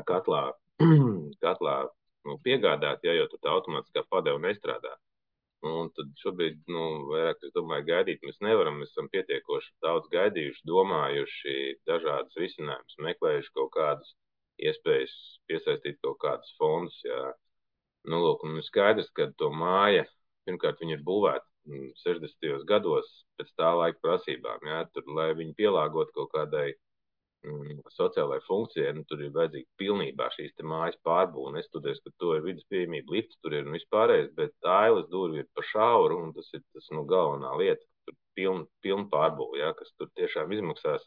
Speaker 10: katlā piegādāt, jo tur tā automātiskā padeva nestrādā. Un tad šobrīd, vairāk, es domāju, gaidīt mēs nevaram, mēs esam pietiekoši daudz gaidījuši, domājuši dažādas risinājumus, meklējuši kaut kādas iespējas piesaistīt kaut kādus fondus, jā. Lūk, un skaidrs, ka to māja, pirmkārt, viņa ir būvēta 60. gados pēc tā laika prasībām, jā, tur, lai viņi pielāgot kaut kādai sociālai funkcijai, tur ir vajadzīga pilnībā šīs te mājas pārbūve. Neskatoties, ka to ir vidas pieejamība, lifts tur ir un vispārējais, bet ailes durvi ir pa šauru, un tas ir galvenā lieta, tur pilna pārbūve, ja, kas tur tiešām izmaksās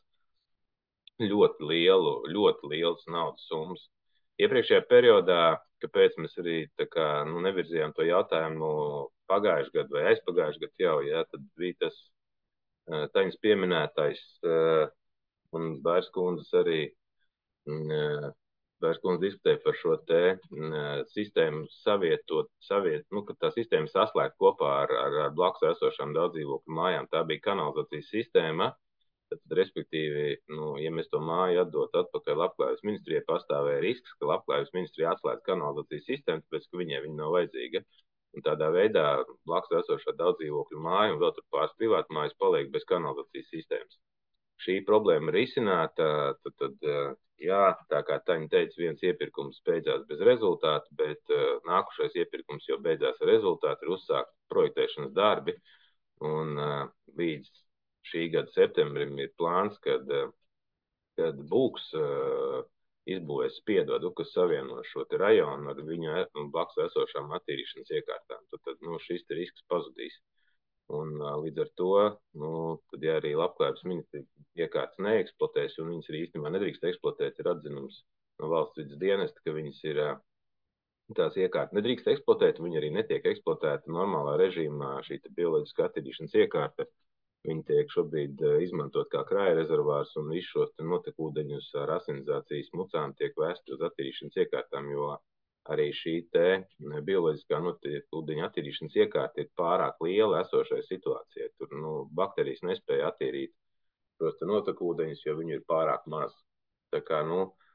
Speaker 10: ļoti lielas naudas summas. Iepriekšējā periodā, kāpēc mēs arī tā kā, nevirzījām to jautājumu pagājušajā gadu vai aizpagājušajā gadu jau, ja, tad bija tas taņas pieminētais un Bairs kundzes arī Bairs kundze diskutēja par šo te sistēmu ka tā sistēma saslēgt kopā ar blakus esošām daudzdzīvokļu mājām. Tā bija kanalizācijas sistēma, tad, respektīvi, ja mēs to māju atdot atpakaļ Labklājības ministrijai, pastāvēja risks, ka Labklājības ministrija atslēdz kanalizācijas sistēmu, tāpēc, ka viņai viņa nav vajadzīga. Un tādā veidā blakus esošā daudzdzīvokļu māja un vēl tur pāris privātu mājas paliek bez kanalizācijas sistēmas. Šī problēma ir izcināta, tad jā, tā kā Taņa teica, viens iepirkums beidzās bez rezultātu, bet nākušais iepirkums jau beidzās ar rezultātu, ir uzsākt projektēšanas darbi, un līdz šī gada septembrim ir plāns, kad Būks izbūvēs spiedodu, kas savieno šo te rajonu ar viņa blakus esošām attīrīšanas iekārtām. Tad šis te risks pazudīs. Un līdz ar to, tad ja arī Labklājības ministrija iekārtas neeksploatēs, un viņas arī īstenībā nedrīkst eksploatēt, ir atzinums no valsts vidas dienesta, ka viņas ir tās iekārtas nedrīkst eksploatēt, un viņi arī netiek eksploatēta normālā režīmā šī bioloģiskā attīrīšanas iekārta. Viņi tiek šobrīd izmantot kā krāja rezervārs, un visu šos notekūdeņus ar asinizācijas mucām tiek vēsti uz attīrīšanas iekārtām, jo arī šī te bioloģiskā notekūdeņa attīrīšanas iekārta ir pārāk liela esošai situācijai. Tur bakterijas nespēja attīrīt šos te notekūdeņus, jo viņi ir pārāk maz. Tā kā,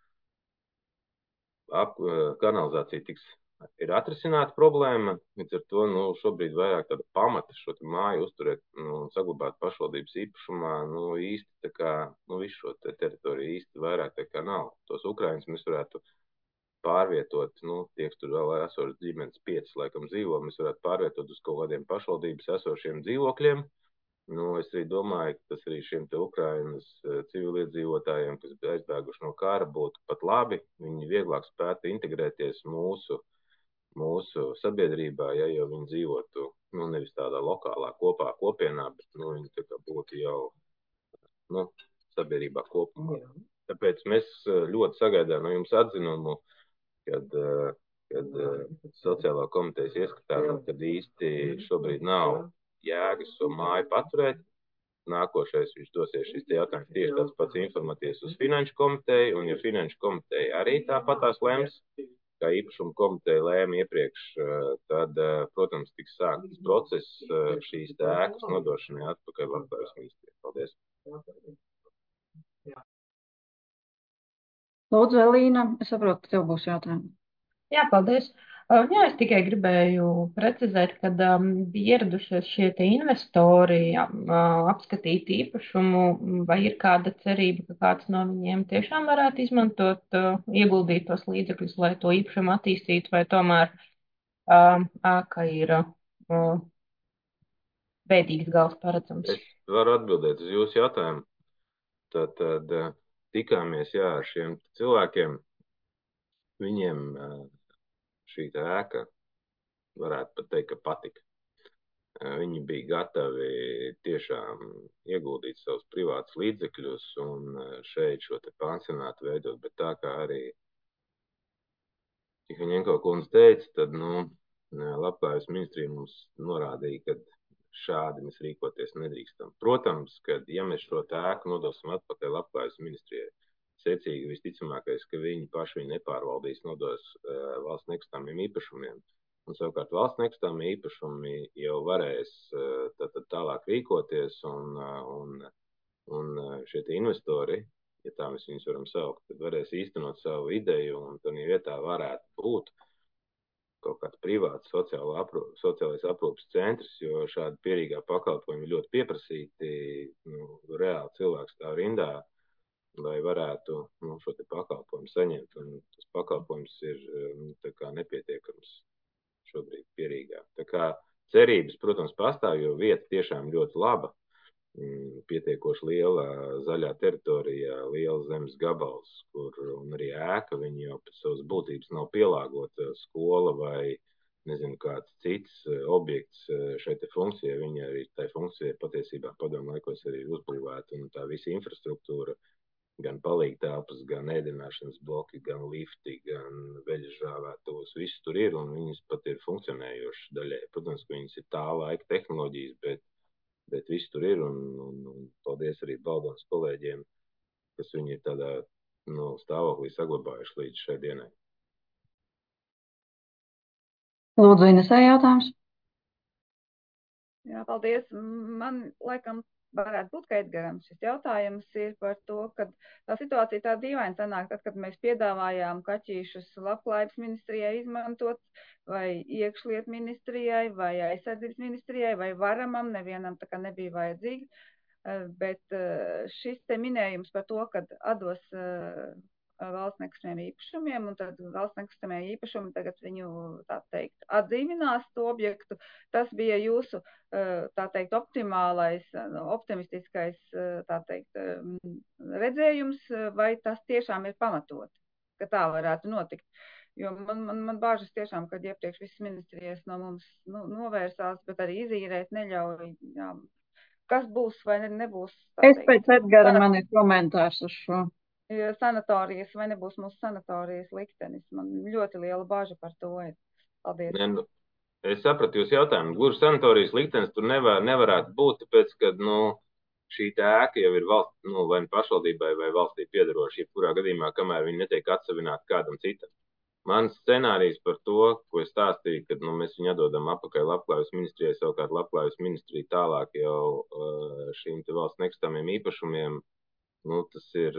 Speaker 10: kanalizācija ir atrisināta problēma, līdz ar to šobrīd vairāk tāda pamata šo māju uzturēt un saglabāt pašvaldības īpašumā, īsti tā kā, visu šo te teritoriju īsti vairāk tā kā nav. Tos Ukraiņus mēs varētu pārvietot, tiek tur vēl esošas ģimenes 5 laikam dzīvo, mēs varētu pārvietot uz kaut kādiem pašvaldības esošiem dzīvokļiem. Es arī domāju, ka tas arī šiem te Ukrainas civiliedzīvotājiem, kas aizbēguši no kara, būtu pat labi. Viņi vieglāk spētu integrēties mūsu sabiedrībā, ja jau viņi dzīvotu, nevis tādā lokālā kopienā, bet viņi tā kā būtu jau sabiedrībā kopumā. Tāpēc mēs ļoti sagaidām no jums atzinumu, kad sociālā komitejas ieskatā, kad īsti šobrīd nav jēgas šo māju paturēt. Nākošais viņš dosies šis jautājums tieši tāds pats informatīvs uz Finanšu komiteju, un ja Finanšu komiteja arī tāpatās lems, kā īpašuma komiteja lēma iepriekš, tad, protams, tiks sākts process šīs ēkas nodošanai atpakaļ Labklājības ministrijai. Paldies!
Speaker 2: Lūdzu, Elīna, es saprotu, ka tev būs jautājumi.
Speaker 9: Jā, paldies. Jā, es tikai gribēju precizēt, kad bija ieradušies šie te investori apskatīt īpašumu, vai ir kāda cerība, ka kāds no viņiem tiešām varētu izmantot ieguldītos līdzekļus, lai to īpašumu attīstītu, vai tomēr ēka ir bēdīgs gals paredzams.
Speaker 10: Es varu atbildēt uz jūsu jautājumu. Tad tikāmies ar šiem cilvēkiem. Viņiem šī ēka varētu pat teikt, ka patika. Viņi bija gatavi tiešām ieguldīt savus privātus līdzekļus un šeit šo te pansionātu veidot, bet tā kā arī Tihaņenko kundze teica, tad, Labklājības ministrija mums norādīja, ka šādi mēs rīkoties nedrīkstam. Protams, ka ja mēs šo ēku nodosim atpakaļ Labklājības ministrijai, secīgi visticamākais, ka viņi paši nepārvaldīs, nodos valsts nekustamiem īpašumiem. Un savukārt valsts nekustamie īpašumi jau varēs tālāk rīkoties un šie investori, ja tā mēs viņus varam saukt, tad varēs īstenot savu ideju un tad vietā varētu būt kaut kāds privāts sociālais aprūpes centrs, jo šādi pierīgā pakalpojumi ļoti pieprasīti, reāli cilvēks stāv rindā, lai varētu šo te pakalpojumu saņemt, un tas pakalpojums ir tā kā nepietiekams šobrīd pierīgā. Tā kā cerības, protams, pastāv, jo vieta tiešām ļoti laba, pietiekoši liela zaļā teritorija, liela zemes gabals, kur un arī ēka, viņi jau pēc savas būtības nav pielāgota skola vai nezinu kāds cits objekts šai te funkcijai, viņi arī tai funkcijai patiesībā padomu laikos arī uzbūvēta, un tā visa infrastruktūra, gan palīgtelpas, gan ēdināšanas bloki, gan lifti, gan veļažrāvētos, viss tur ir, un viņas pat ir funkcionējošas daļai. Protams, ka viņas ir tā laika tehnoloģijas, bet viss tur ir, un paldies arī Baldonas kolēģiem, kas viņi ir tādā stāvoklī saglabājuši līdz šai dienai.
Speaker 2: Lūdzu, Inesē jautājums.
Speaker 5: Jā, paldies. Man laikam varētu būt, ka Edgaram šis jautājums ir par to, ka tā situācija tā dīvaina sanāk, tad, kad mēs piedāvājām kaķīšus Labklājības ministrijai izmantot, vai iekšlietu ministrijai, vai aizsardzības ministrijai, vai varamam, nevienam tā kā nebija vajadzīgi. Bet šis te minējums par to, kad atdos valsts nekustamiem īpašumiem, un tad valsts nekustamie īpašumi tagad viņu, tā teikt, atzīminās to objektu. Tas bija jūsu, tā teikt, optimālais, optimistiskais, tā teikt, redzējums, vai tas tiešām ir pamatot, ka tā varētu notikt. Jo man bāžas tiešām, kad iepriekš visas ministrijas no mums novērsās, bet arī izīrēt neļauj. Jā. Kas būs vai nebūs?
Speaker 2: Es pēc Edgara man ir komentārs uz šo.
Speaker 5: Sanatorijas vai nebūs mūsu sanatorijas liktenis. Man ļoti liela bāža par to ir. Paldies.
Speaker 10: Es sapratu jūs jautājumu. Gluži sanatorijas liktenis tur nevarētu būt, tāpēc, ka šī ēka jau ir valsts, vai pašvaldībai vai valstī piederoša, jebkurā gadījumā, kamēr viņi netiek atsavināti kādam citam. Mans scenārijs par to, ko es stāstīju, kad mēs viņu atdodam apakaļ Labklājības ministrijai, savukārt Labklājības ministrija tālāk jau šīm te valsts nekustamiem īpašumiem, tas ir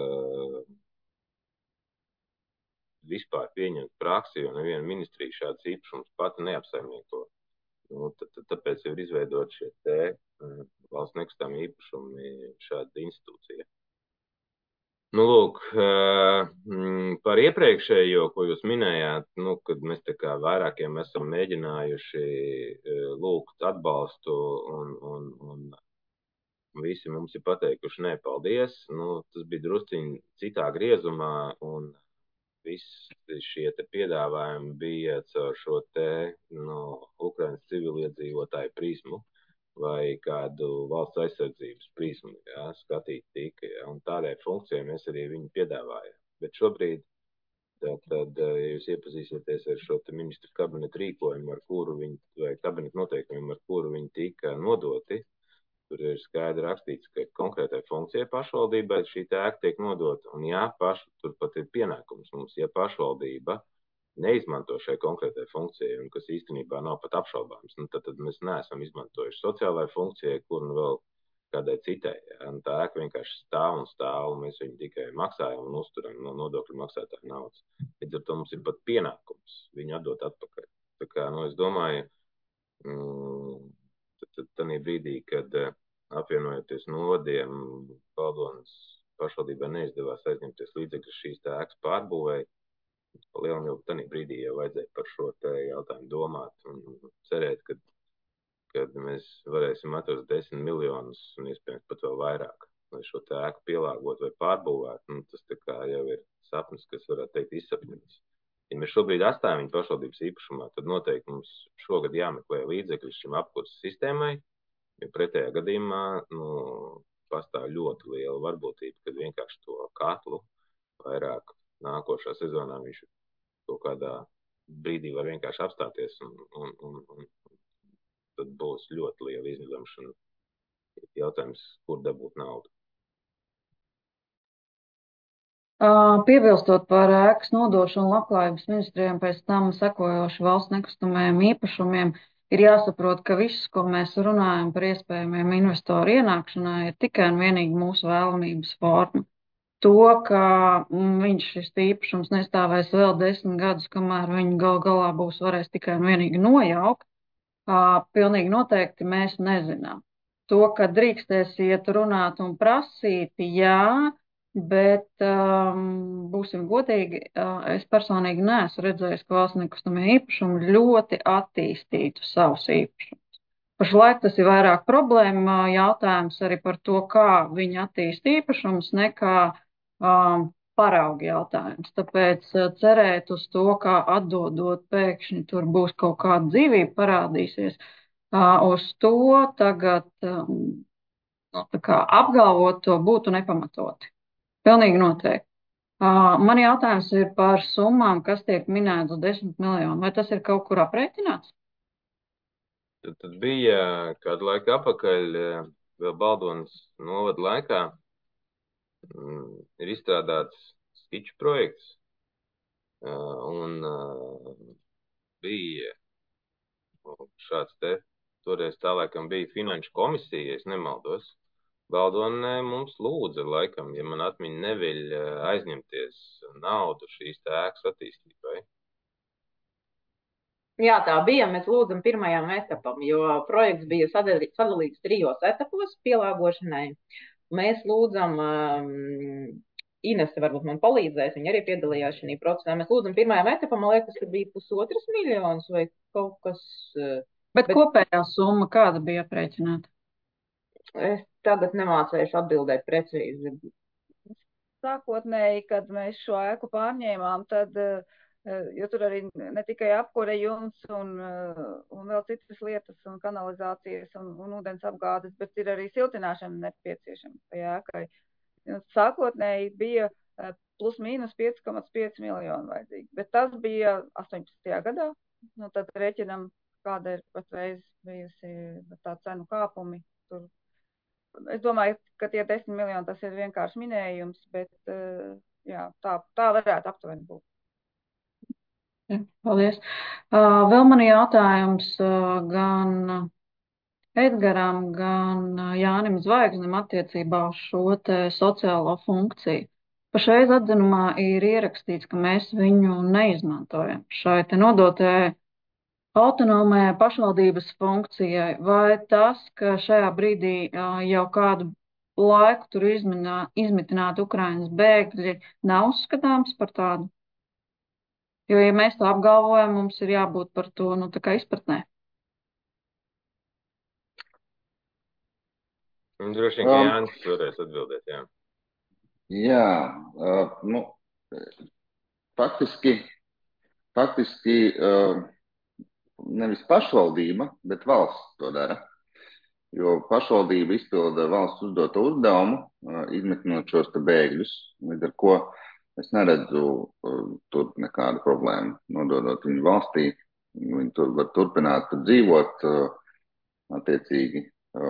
Speaker 10: vispār pieņemt praksi, jo neviena ministrija šāds īpašums pati neapsaimnieko. Tāpēc jau ir izveidot šie te valsts nekustamie īpašumi šāda institūcija. Lūk, par iepriekšējo, ko jūs minējāt, kad mēs tā kā vairākiem esam mēģinājuši lūgt atbalstu un visi mums ir pateikuši, nē, paldies. Tas bija drusciņi citā griezumā, un visi šie te piedāvājumi bija caur šo te Ukrainas civiliedzīvotāju prizmu. vai kādu valsts aizsardzības prizmu, ja, skatīt tika, ja, un tādai funkcijai mēs arī viņu piedāvājam. Bet šobrīd, tad, ja jūs iepazīsieties ar šo ministru kabinetu rīkojumu, ar kuru viņi, vai kabinetu noteikumiem, ar kuru viņi tika nodoti, tur ir skaidri rakstīts, ka konkrētai funkcijai pašvaldībai šī ēka tiek nodota, un jā, tur pat ir pienākums mums, ja pašvaldība neizmanto šai konkrētai funkcijai, un kas īstenībā nav pat apšaubāms, nu, tad mēs neesam izmantojuši sociālai funkcijai, kur nu vēl kādai citai. Ja? Un tā ēka vienkārši stāv, un mēs viņu tikai maksājam un uzturam no nodokļu maksātāju naudas. Līdz ar to mums ir pat pienākums viņu atdot atpakaļ. Tā kā, nu, es domāju, tad tādā brīdī, kad apvienojoties novadiem, Baldonas pašvaldībai neizdevās aizņemties līdzekļus šīs ēkas pārbūvēja, palielam jau tādā brīdī jau vajadzēja par šo jautājumu domāt un cerēt, kad mēs varēsim atrast 10 miljonus un iespējams pat vēl vairāk, lai šo ēku pielāgot vai pārbūvēt. Nu, tas tā kā jau ir sapnis, kas varētu teikt izsapņots. Ja mēs šobrīd atstājam viņu pašvaldības īpašumā, tad noteikti mums šogad jāmeklē līdzekļus šim apkurses sistēmai, jo pretējā gadījumā pastāv ļoti liela varbūtība, kad vienkārši to katlu vairāk nākošā sezonā viņš kaut kādā brīdī var vienkārši apstāties un tad būs ļoti liela izņemšana. Jautājums, kur dabūt naudu?
Speaker 2: Piebilstot par ēkas nodošanu labklājības ministrijām, pēc tam sekojoši valsts nekustamajiem īpašumiem, ir jāsaprot, ka viss, ko mēs runājam par iespējamiem investoru ienākšanai, ir tikai un vienīgi mūsu vēlamības forma. To, ka viņš šis īpašums nestāvēs vēl 10 gadus, kamēr viņi galā būs varēs tikai un vienīgi nojaukt, pilnīgi noteikti mēs nezinām. To, ka drīkstēs iet runāt un prasīt, jā, bet būsim godīgi, es personīgi neesmu redzējis, ka valsts nekustamie īpašumi ļoti attīstītu savus īpašumus. Pašlaik tas ir vairāk problēma jautājums arī par to, kā viņi attīst īpašumus, nekā parauga jautājums. Tāpēc cerēt uz to, kā atdodot pēkšņi tur būs kaut kāda dzīvība parādīsies, uz to tagad tā kā apgalvot to būtu nepamatoti. Pilnīgi noteikti. Man jautājums ir par summām, kas tiek minētas 10 miljonu. Vai tas ir kaut kur aprēķināts?
Speaker 10: Tad bija kādu laiku apakaļ, vēl Baldonas novada laikā, ir izstrādāts skiču projekts, un bija šāds toreiz tā laikam bija finanšu komisija, ja es nemaldos. Baldonē mums lūdza laikam, ja man atmiņa neviļ aizņemties naudu šīs ēkas attīstībai.
Speaker 7: Jā, tā bija. Mēs lūdzam pirmajām etapam, jo projekts bija sadalīts 3 etapos pielāgošanai. Mēs lūdzam, Inese varbūt man palīdzēs, viņa arī piedalījās šajā procesā. Mēs lūdzam pirmajām etapam, man liekas, ka bija 1,5 miljonus vai kaut kas.
Speaker 2: Bet kopējā summa kāda bija aprēķināta?
Speaker 7: Es tagad nemācēšu atbildēt precīzi.
Speaker 5: Sākotnēji, kad mēs šo ēku pārņēmām, tad, jo tur arī ne tikai apkure jums un vēl citas lietas un kanalizācijas un ūdens apgādes, bet ir arī siltināšana nepieciešama tajā ēkai. Sākotnēji bija plus mīnus 5,5 miljonu vajadzīgi, bet tas bija 18. gadā. Nu, tad rēķinam, kāda ir patreiz bijusi tā cenu kāpumi. Tur. Es domāju, ka tie 10 miljoni tas ir vienkārši minējums, bet jā, tā varētu aptuveni būt.
Speaker 2: Ja, paldies. Vēl man jautājums gan Edgaram, gan Jānim Zvaigznim attiecībā uz šo te sociālo funkciju. Pašreiz atzinumā ir ierakstīts, ka mēs viņu neizmantojam šai te nodotajai autonomajai pašvaldības funkcijai, vai tas, ka šajā brīdī jau kādu laiku tur izmitināti Ukrainas bēgļi, nav uzskatāms par tādu? Jo, ja mēs to apgalvojam, mums ir jābūt par to, tā kā izpratnē.
Speaker 10: Droši vien, ka Jānis varēs atbildēt, jā.
Speaker 3: Jā, faktiski nevis pašvaldība, bet valsts to dara. jo pašvaldība izpilda valsts uzdoto uzdevumu, izmetinot šos te bēgļus, līdz ar ko es neredzu tur nekādu problēmu nododot viņu valstī. Viņi tur var turpināt dzīvot attiecīgi.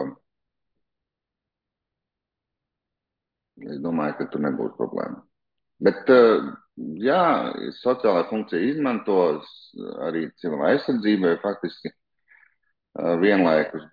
Speaker 3: Es domāju, ka tur nebūs problēma. Bet, jā, sociālā funkcija izmanto arī cilvēku aizsardzībai faktiski vienlaikus,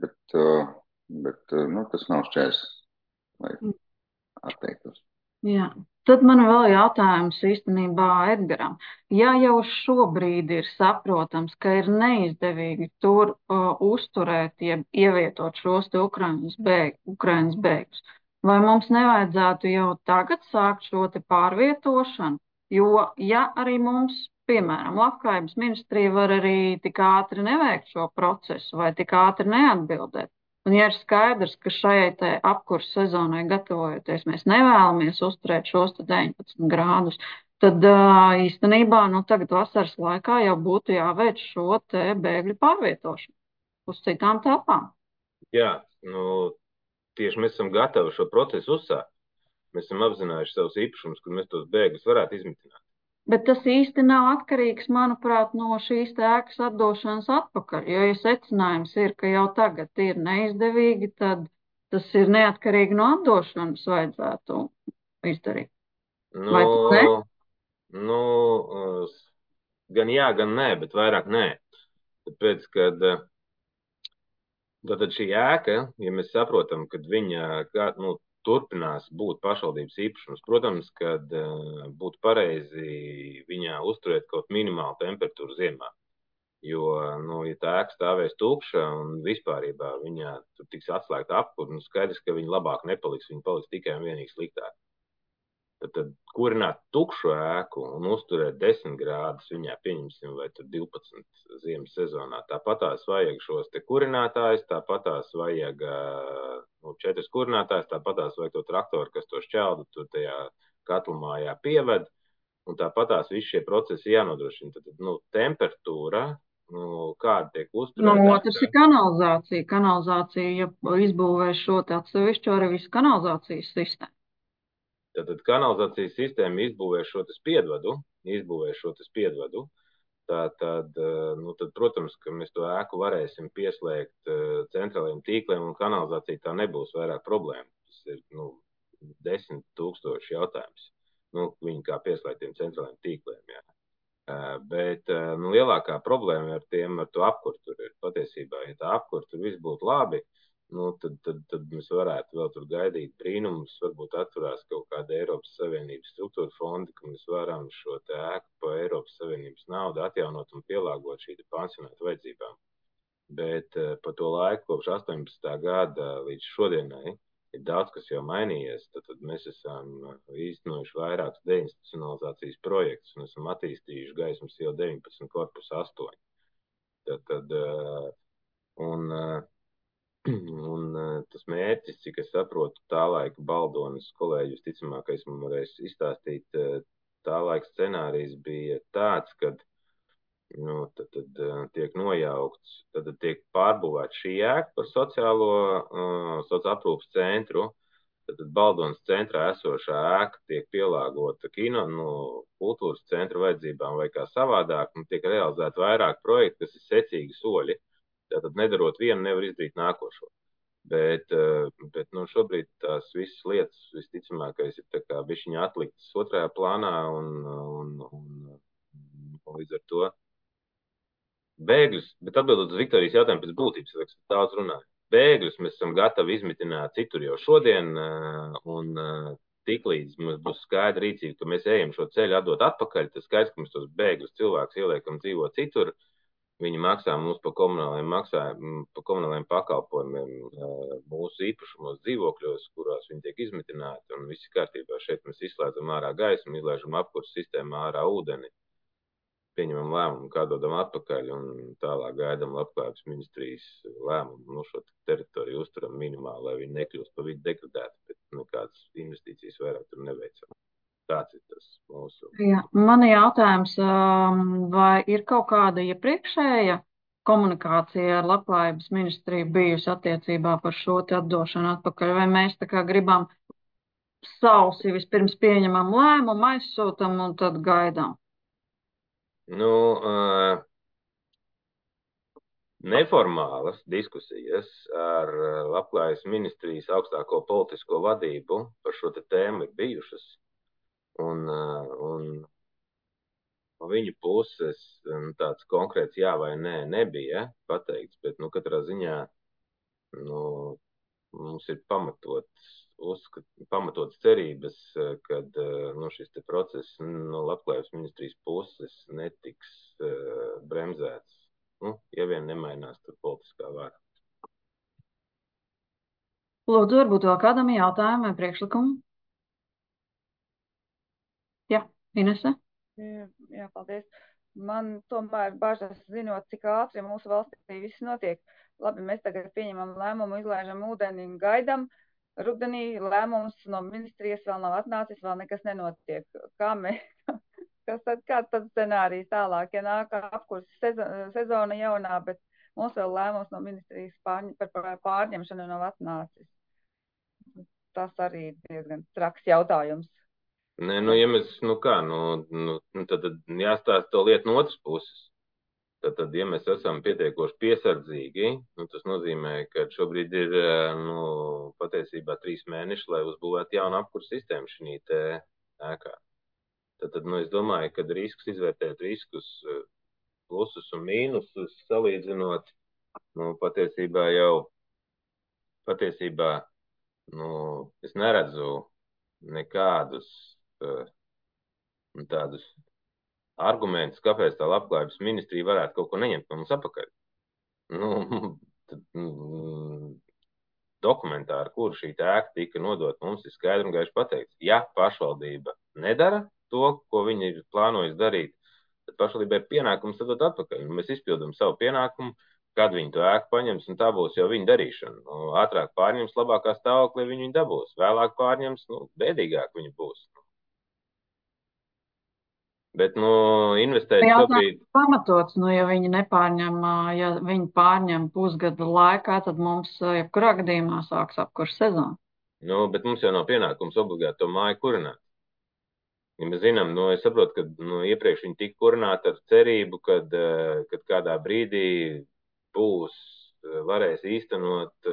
Speaker 3: bet tas nav šķērs, lai atteiktos.
Speaker 2: Jā. Tad man vēl jautājums īstenībā Edgaram. Ja jau šobrīd ir saprotams, ka ir neizdevīgi tur uzturēt, ievietot šos te Ukrainas bēgļus, vai mums nevajadzētu jau tagad sākt šo te pārvietošanu? Jo, ja arī mums, piemēram, Labklājības ministrija var arī tik ātri neveikt šo procesu vai tik ātri neatbildēt, un ja ir skaidrs, ka šai te apkurss sezonai gatavojoties, mēs nevēlamies uzturēt šos 19 grādus, tad īstenībā tagad vasaras laikā jau būtu jāveic šo te bēgļu pārvietošanu uz citām telpām.
Speaker 10: Jā, tieši mēs esam gatavi šo procesu uzsākt. Mēs esam apzinājuši savus īpašumus, kur mēs tos bēgļus varētu izmitināt.
Speaker 2: Bet tas īsti nav atkarīgs, manuprāt, no šīs ēkas atdošanas atpakaļ. Jo, ja secinājums ir, ka jau tagad ir neizdevīgi, tad tas ir neatkarīgi no atdošanas vajadzētu izdarīt. Vai tas ne?
Speaker 10: Gan jā, gan nē, bet vairāk nē. Tāpēc, kad tātad šī ēka, ja mēs saprotam, kad viņa turpinās būt pašvaldības īpašums. Protams, kad būtu pareizi viņā uzturēt kaut minimālu temperatūru ziemā. Jo, ja tā ēka stāvēs tukša un vispārībā viņā tur tiks atslēgta apkure, skaidrs, ka viņa labāk nepaliks, viņa paliks tikai un vienīgi sliktāk. Tad kurināt tukšu ēku un uzturēt 10 grādus viņā, pieņemsim, vai tur 12 ziemas sezonā. Tāpatās vajag šos te kurinātājus, tāpatās vajag 4 kurinātājus, tāpatās vajag to traktoru, kas to šķeldu tur tajā katlumājā pieved, un tāpatās visi šie procesi jānodrošina. Tad, temperatūra, kāda tiek uzturēta.
Speaker 2: Otrs ir kanalizācija. Kanalizācija, ja izbūvēs šo te atsevišķu arī visu kanalizācijas sistēmu.
Speaker 10: Tad kanalizācijas sistēma izbūvē šo te spiedvadu. Tad, protams, ka mēs to ēku varēsim pieslēgt centrālajiem tīkliem, un kanalizācija tā nebūs vairāk problēma. Tas ir 10 000 jautājums. Viņi kā pieslēgtiem centrālajiem tīkliem, jā. Bet lielākā problēma ar to apkuru tur ir patiesībā, ja tā apkuru tur viss būtu labi, tad mēs varētu vēl tur gaidīt brīnumus, varbūt atturās kaut kāda Eiropas Savienības struktūra fondi, ka mēs varam šo te ēku pa Eiropas Savienības naudu atjaunot un pielāgot šī pansionāta vajadzībām. Bet pa to laiku kopš 18. gada līdz šodienai ir daudz, kas jau mainījies. Tad mēs esam īstenojuši vairākus deinstitucionalizācijas projektus un esam attīstījuši Gaismas ielu 19 korpus 8. Un tas mērķis, cik es saprotu, tā laika Baldonas kolēģis, ticamākais man varēs izstāstīt, tā laika scenārijs bija tāds, kad tad tiek nojaukts, tad tiek pārbūvēta šī ēka par sociālo aprūpas centru, tad Baldonas centrā esošā ēka tiek pielāgota kino, kultūras centra vajadzībām vai kā savādāk, un tiek realizēti vairāk projekti, kas ir secīgi soļi. Tātad nedarot vienu, nevar izdarīt nākošo. Bet šobrīd tās visas lietas visticamākais ir tā kā bišķiņa atliktas otrajā plānā un līdz ar to bēgļus, bet atbildot uz Viktorijas jautājumu pēc būtības, es daudz runāju. Bēgļus mēs esam gatavi izmitināt citur jau šodien, un tiklīdz mums būs skaidra rīcība, ka mēs ejam šo ceļu atdot atpakaļ, tas skaidrs, ka mēs tos bēgļus cilvēkus ieliekam dzīvot citur. Viņi maksā mums par komunālajiem pakalpojumiem mūsu īpašumos dzīvokļos, kurās viņi tiek izmitināti, un viss kārtībā. Šeit mēs izslēdzam ārā gaismu, izlaižam apkursu sistēmā ārā ūdeni, pieņemam lēmumu, kā dodam atpakaļ, un tālāk gaidam Labklājības ministrijas lēmumu, šo teritoriju uzturam minimāli, lai viņi nekļūst pa vidu degradēti, bet nekādas investīcijas vairāk tur neveicam. Tāds ir tas mūsu.
Speaker 2: Jā, man ir jautājums, vai ir kaut kāda iepriekšēja komunikācija ar Labklājības ministriju bijusi attiecībā par šo te atdošanu atpakaļ? Vai mēs tā kā gribam sausi vispirms pieņemam lēmumu, aizsūtam un tad gaidām?
Speaker 10: Nu, neformālas diskusijas ar Labklājības ministrijas augstāko politisko vadību par šo te tēmu ir bijušas. Un no viņu puses tāds konkrēts jā vai nē nebija pateikts, bet katrā ziņā mums ir pamatots cerības, kad šis te process no Labklājības ministrijas puses netiks bremzēts, ja vien nemainās tur politiskā vara.
Speaker 2: Lūdzu, varbūt vēl kādam jautājumu vai priekšlikumu? Jā, Inese?
Speaker 5: Jā, paldies. Man tomēr bažas zinot, cik ātri mūsu valstī viss notiek. Labi, mēs tagad pieņemam lēmumu, izlaižam ūdeni un gaidam. Rudenī lēmums no ministrijas vēl nav atnācis, vēl nekas nenotiek. Kāds tad scenārijs tālāk, ja nāk apkurses sezona jaunā, bet mums vēl lēmums no ministrijas par pārņemšanu nav atnācis. Tas arī ir diezgan traks jautājums.
Speaker 10: Nē, ja mēs, tad jāstāsta to lietu no otras puses. Tad, ja mēs esam pietiekoši piesardzīgi, tas nozīmē, ka šobrīd ir, patiesībā 3 mēneši, lai uzbūvētu jaunu apkursu sistēmu šī te ēkā. Tad, es domāju, ka risks izvērtēt riskus, plusus un mīnusus, salīdzinot, es neredzu nekādus tādus argumentus, kāpēc tā Labklājības ministrija varētu kaut ko neņemt no mums apakaļ. Dokumentā, ar kuru šī ēka tika nodot, mums ir skaidri un gaiši pateikts, ja pašvaldība nedara to, ko viņi ir plānojusi darīt, tad pašvaldībai ir pienākums sadot atpakaļ. Mēs izpildam savu pienākumu, kad viņi to ēku paņems, un tā būs jau viņa darīšana. Ātrāk pārņems, labākā stāvoklī viņi dabūs. Vēlāk pārņems, bēdīgāk viņi būs. Bet, investēt šobrīd...
Speaker 2: Pamatots, ja viņi nepārņem, ja viņi pārņem pusgada laikā, tad mums jebkurā gadījumā sāks apkurss sezona.
Speaker 10: Bet mums jau nav pienākums obligāti to māju kurināt. Ja mēs zinām, es saprotu, ka iepriekš viņi tika kurināti ar cerību, kad kādā brīdī varēs īstenot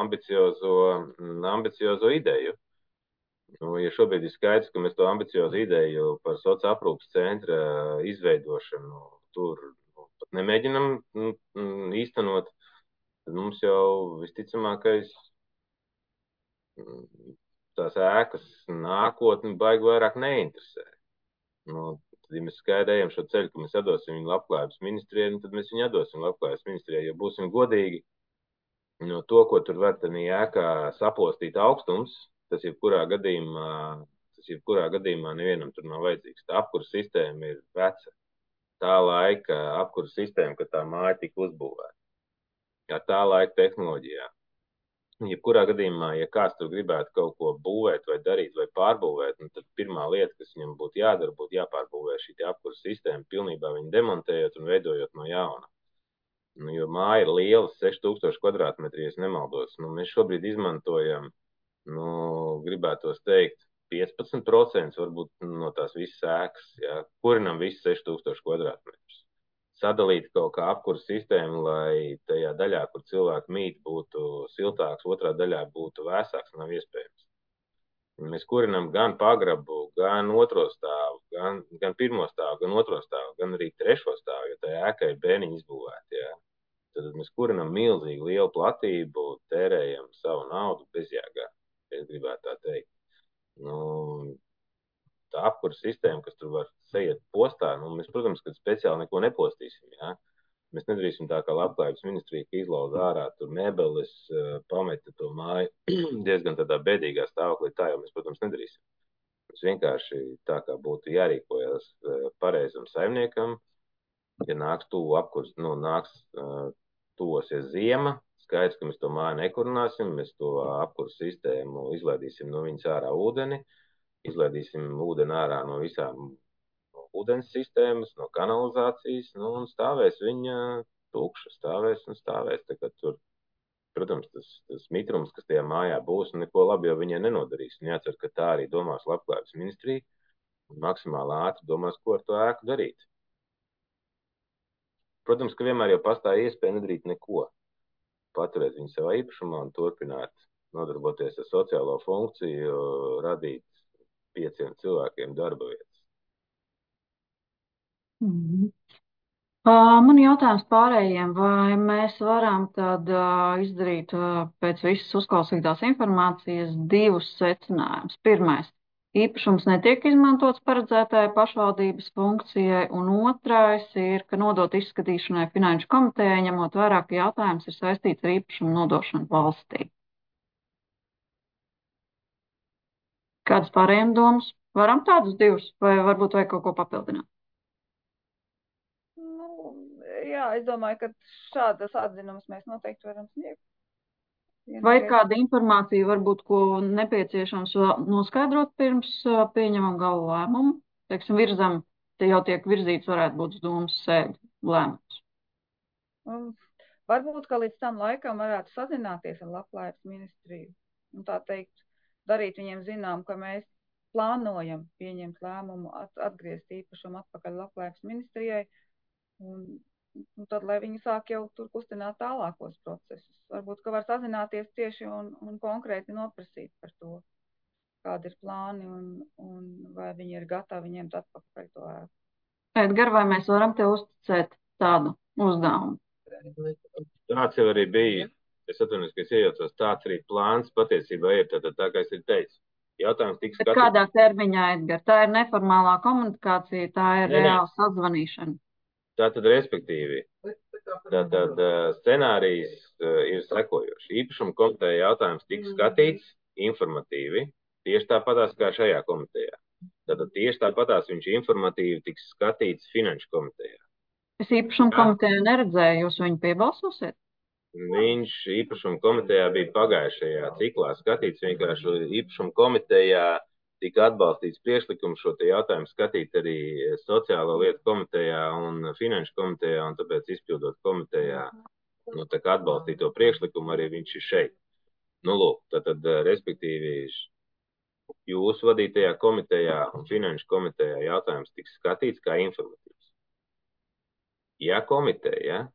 Speaker 10: ambiciozo ideju. Ja šobrīd ir skaidrs, ka mēs to ambiciozu ideju par sociālā aprūpes centra izveidošanu tur pat nemēģinam īstenot, tad mums jau visticamākais tās ēkas nākotni baigi vairāk neinteresē. Tad, ja mēs skaidrējam šo ceļu, ka mēs atdosim viņu Labklājības ministrijai, tad mēs viņu atdosim Labklājības ministrijai, jo būsim godīgi, to, ko tur var tanī ēkā sapostīt augstums, tas jebkurā gadījumā nevienam tur nav vajadzīgs. Tā apkurss sistēma ir veca. Tā laika apkurss sistēma, kad tā māja tika uzbūvēta. Ar tā laika tehnoloģijām. Jebkurā gadījumā, ja kāds tur gribētu kaut ko būvēt vai darīt vai pārbūvēt, tad pirmā lieta, kas viņam būtu jādara, būtu jāpārbūvē šī apkurss sistēma, pilnībā viņu demontējot un veidojot no jauna. Jo māja ir liela, 6000 kvadrātmetri, ja es nemaldos. Mēs šobrīd izmantojam gribētos teikt, 15% varbūt no tās visas ēkas, kurinam visu 6000 kvadrātmetrus. Sadalīt kaut kā apkurss sistēmu, lai tajā daļā, kur cilvēki mīt, būtu siltāks, otrā daļā būtu vēsāks, nav iespējams. Mēs kurinam gan pagrabu, gan otro stāvu, gan pirmo stāvu, gan otro stāvu, gan arī trešo stāvu, jo tajā ēkai ir bēniņi izbūvēti, Tad mēs kurinam milzīgi lielu platību, tērējam savu naudu bezjēgā, es gribētu tā teikt. Tā apkurss sistēma, kas tur var seiet postā, mēs, protams, kad speciāli neko nepostīsim, Mēs nedarīsim tā, kā Labklājības ministrija, ka izlauza ārā tur mēbeles, pameta to māju diezgan tādā bēdīgā stāvoklī, tā jau mēs, protams, nedarīsim. Mēs vienkārši tā kā būtu jārīkojas pareizam saimniekam, ja nāks tuvu apkurss, tuvosies ziema, skaidrs, ka mēs to māju nekurināsim, mēs to apkurss sistēmu izlaidīsim no viņas ārā ūdeni, izlaidīsim ūdeni ārā no visām ūdens sistēmas, no kanalizācijas, un stāvēs viņa tukša, stāvēs un stāvēs. Tā kā tur, protams, tas mitrums, kas tajā mājā būs, neko labi jau viņai nenodarīs. Un jācer, ka tā arī domās Labklājības ministrija un maksimāli ātri domās, ko ar to ēku darīt. Protams, ka vienmēr jau pastāv iespēja nedarīt neko. Paturēt viņu savā īpašumā un turpināt nodarboties ar sociālo funkciju, radīt 5 cilvēkiem darba vietas.
Speaker 2: Man jautājums pārējiem, vai mēs varam tad izdarīt pēc visas uzklausītās informācijas 2 secinājumus. Pirmais, īpašums netiek izmantots paredzētāja pašvaldības funkcijai, un otrais ir, ka nodot izskatīšanai Finanšu komitejai, ņemot vērā, ka jautājums ir saistīts ar īpašumu nodošanu valstī. Kādas pārējiem domas? Varam tādus 2, vai varbūt vajag kaut ko papildināt?
Speaker 5: Jā, es domāju, ka šādas atzinumus mēs noteikti varam sniegt.
Speaker 2: Vai ir kāda informācija, varbūt, ko nepieciešams noskaidrot pirms pieņemam galu lēmumu? Teiksim, virzam, te jau tiek virzīts, varētu būt uz domas sēdi lēmums.
Speaker 5: Varbūt, ka līdz tam laikam varētu sazināties ar Labklājības ministriju. Un tā teikt, darīt viņiem zinām, ka mēs plānojam pieņemt lēmumu atgriezt īpašumu atpakaļ Labklājības ministrijai. Un tad, lai viņi sāk jau tur kustināt tālākos procesus. Varbūt, ka var sazināties tieši un konkrēti noprasīt par to, kādi ir plāni un vai viņi ir gatavi ņemt atpakaļ to ēku.
Speaker 2: Edgar, vai mēs varam te uzticēt tādu uzdevumu?
Speaker 10: Tāds jau arī bija. Es atvainojos, ka es iejaucos. Tāds arī plāns patiesībā ir. Tā kā es ir teicis. Jautājums tiks skatīts.
Speaker 2: Kādā termiņā, Edgar? Tā ir neformālā komunikācija, tā ir reāla sazvanīšana.
Speaker 10: Tātad, respektīvi, scenārijs ir sekojošs. Īpašuma komiteja jautājums tiks skatīts informatīvi, tieši tāpatās kā šajā komitejā. Tātad tieši tāpatās viņš informatīvi tiks skatīts Finanšu komitejā.
Speaker 2: Es īpašuma komitejā neredzēju, jūs viņu piebalsosiet?
Speaker 10: Viņš īpašuma komitejā bija pagājušajā ciklā skatīts, vienkārši īpašuma komitejā tika atbalstīts priekšlikums šo te jautājumu skatīt arī Sociālo lietu komitejā un Finanšu komitejā, un tāpēc izpildot komitejā, tā kā atbalstīt to priekšlikumu, arī viņš ir šeit. Lūk, tad respektīvi, jūsu vadītajā komitejā un Finanšu komitejā jautājums tiks skatīts kā informatīvs. Ja komiteja,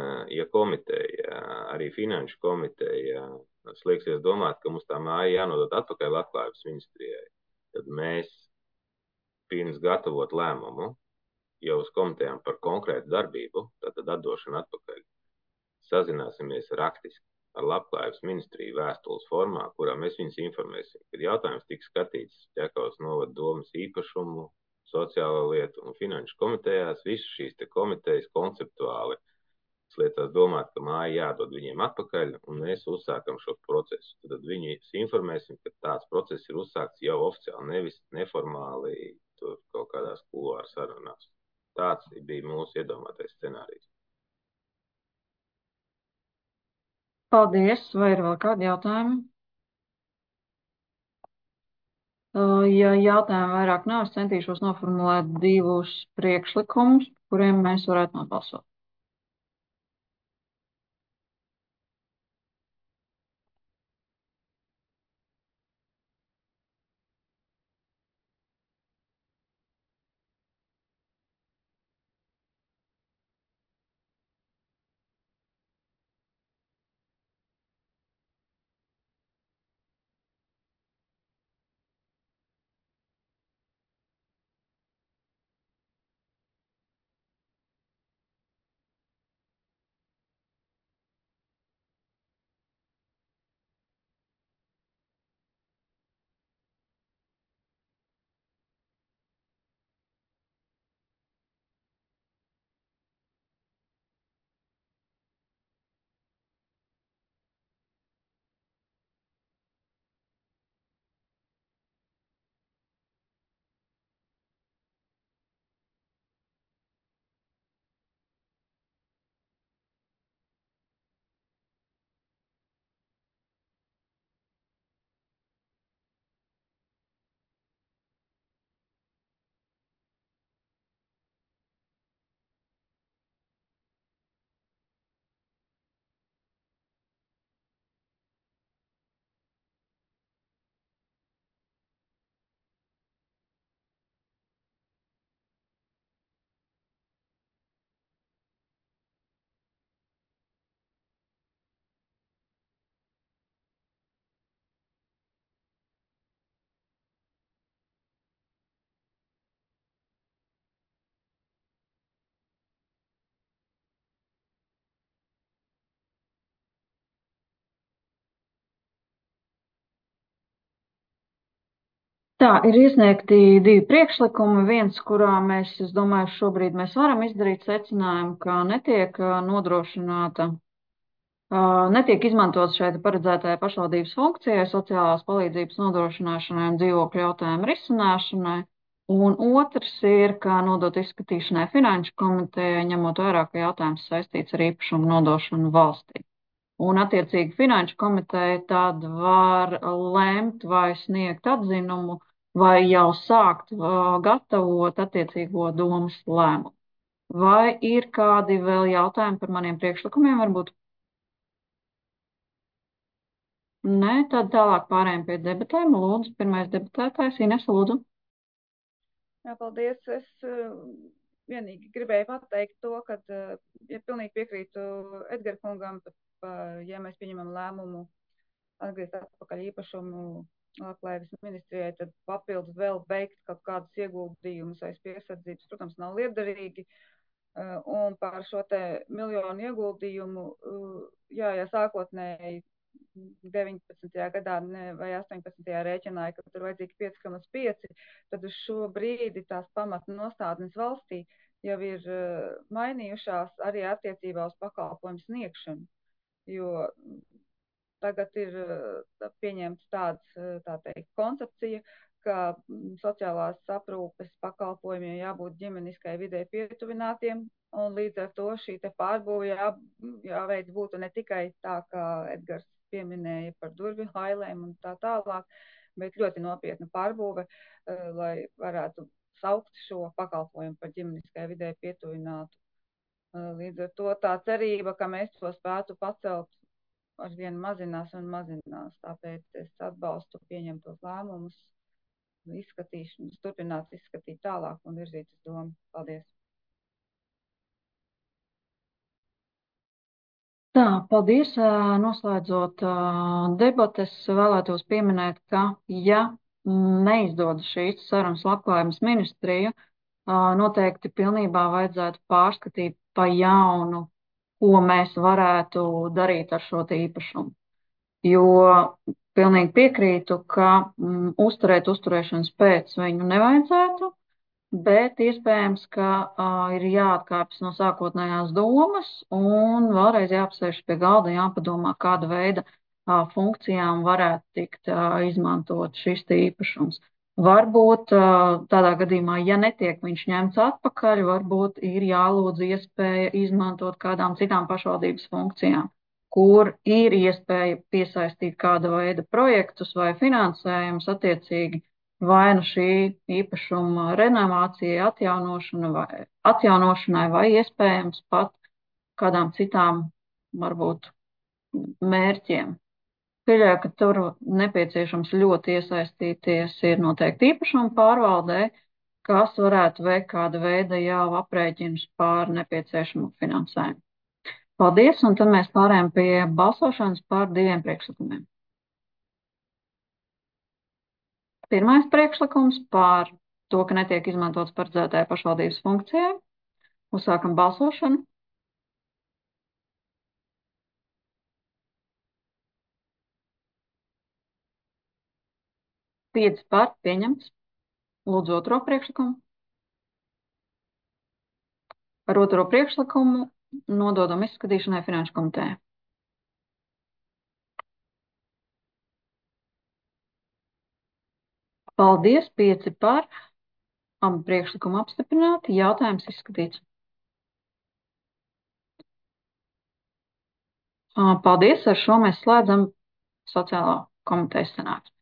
Speaker 10: arī Finanšu komiteja slieksies domāt, ka mums tā māja jānodot atpakaļ Labklājības ministrijai, tad mēs pirms gatavot lēmumu jau uz komitejām par konkrētu darbību, tātad atdošanu atpakaļ, sazināsimies raktiski ar Labklājības ministriju vēstules formā, kurā mēs viņus informēsim, kad jautājums tiks skatīts Ķekavas novada domas īpašumu, Sociālo lietu un Finanšu komitejās, visas šīs te komitejas konceptuāli lietās domāt, ka māja jādod viņiem atpakaļ, un mēs uzsākam šo procesu. Tad viņus informēsim, ka tāds process ir uzsākts jau oficiāli, nevis neformāli tur kaut kādās kuluāru sarunās. Tāds bija mūsu iedomātais scenārijs.
Speaker 2: Paldies. Vai ir vēl kādi jautājumi? Ja jautājumu vairāk nav, es centīšos noformulēt 2 priekšlikumus, kuriem mēs varētu nobalsot. Tā, ir iesniegti 2 priekšlikumi. Viens, kurā es domāju, šobrīd mēs varam izdarīt secinājumu, ka netiek nodrošināta, netiek izmantot šeit paredzētajai pašvaldības funkcijai, sociālās palīdzības nodrošināšanai un dzīvokļu jautājumu risināšanai. Un otrs ir, kā nodot izskatīšanai Finanšu komitejai, ņemot vērā, ka jautājums saistīts ar īpašumu nodošanu valstī. Un, attiecīgi, Finanšu komiteja tad var lemt vai sniegt atzinumu, vai jau sākt gatavot attiecīgo domas lēmumu. Vai ir kādi vēl jautājumi par maniem priekšlikumiem varbūt? Nē, tad tālāk pārējām pie debatēm. Lūdzu, pirmais debatētājs Ines, lūdzu.
Speaker 5: Jā, paldies. Es vienīgi gribēju pateikt to, ka, ja pilnīgi piekrītu Edgara kungam, ja mēs pieņemam lēmumu atgriezt atpakaļ īpašumu Labklājības ministrijai, tad papildus vēl veikt kaut kādus ieguldījumus aiz piesardzības, protams, nav liederīgi. Un par šo te miljonu ieguldījumu, jā, ja sākotnēji 19. gadā vai 18. rēķināja, ka tur vajadzīgi 5,5, tad uz šo brīdi tās pamatnostādnes valstī jau ir mainījušās arī attiecībā uz pakalpojumu sniegšanu, jo tagad ir pieņemts tā teikt, koncepcija, ka sociālās aprūpes pakalpojumiem jābūt ģimeniskai vidē pietuvinātiem, un līdz ar to šī te pārbūve jāveic būtu ne tikai tā, kā Edgars pieminēja par durvju hailēm un tā tālāk, bet ļoti nopietna pārbūve, lai varētu saukt šo pakalpojumu par ģimeniskai vidē pietuvinātu. Līdz ar to tā cerība, ka mēs to spētu pacelt, arvien mazinās un mazinās. Tāpēc es atbalstu pieņemtos lēmumus, izskatīšanas, turpināt izskatīt tālāk un virzīt uz domu. Paldies!
Speaker 2: Tā, paldies. Noslēdzot debates, vēlētos pieminēt, ka, ja neizdodas šīs sarunas Labklājības ministriju, noteikti pilnībā vajadzētu pārskatīt pa jaunu, ko mēs varētu darīt ar šo īpašumu. Jo pilnīgi piekrītu, ka uzturēšanas pēc viņu nevajadzētu, bet iespējams, ka ir jāatkāpjas no sākotnējās domas un vēlreiz jāapsēž pie galda, jāpadomā, kāda veida funkcijām varētu tikt izmantot šis īpašums. Varbūt tādā gadījumā, ja netiek viņš ņemts atpakaļ, varbūt ir jālūdz iespēja izmantot kādām citām pašvaldības funkcijām, kur ir iespēja piesaistīt kāda veida projektus vai finansējumus attiecīgi vai nu šī īpašuma renovācijai, atjaunošanai vai iespējams pat kādām citām varbūt mērķiem. Pieļauju, ka tur nepieciešams ļoti iesaistīties ir noteikti īpašuma pārvaldē, kas varētu veikt kāda veida jau aprēķinus par nepieciešamu finansējumu. Paldies, un tad mēs pārējām pie balsošanas par 2 priekšlikumiem. Pirmais priekšlikums par to, ka netiek izmantots paredzētajai pašvaldības funkcijai. Uzsākam balsošanu. Pieci par, pieņemts. Lūdzu otro priekšlikumu. Ar otro priekšlikumu nododam izskatīšanai Finanšu komitejai. Paldies, 5 par. Abi priekšlikumi apstiprināti. Jautājums izskatīts. Paldies, ar šo mēs slēdzam sociālā komitejas sanāksmi.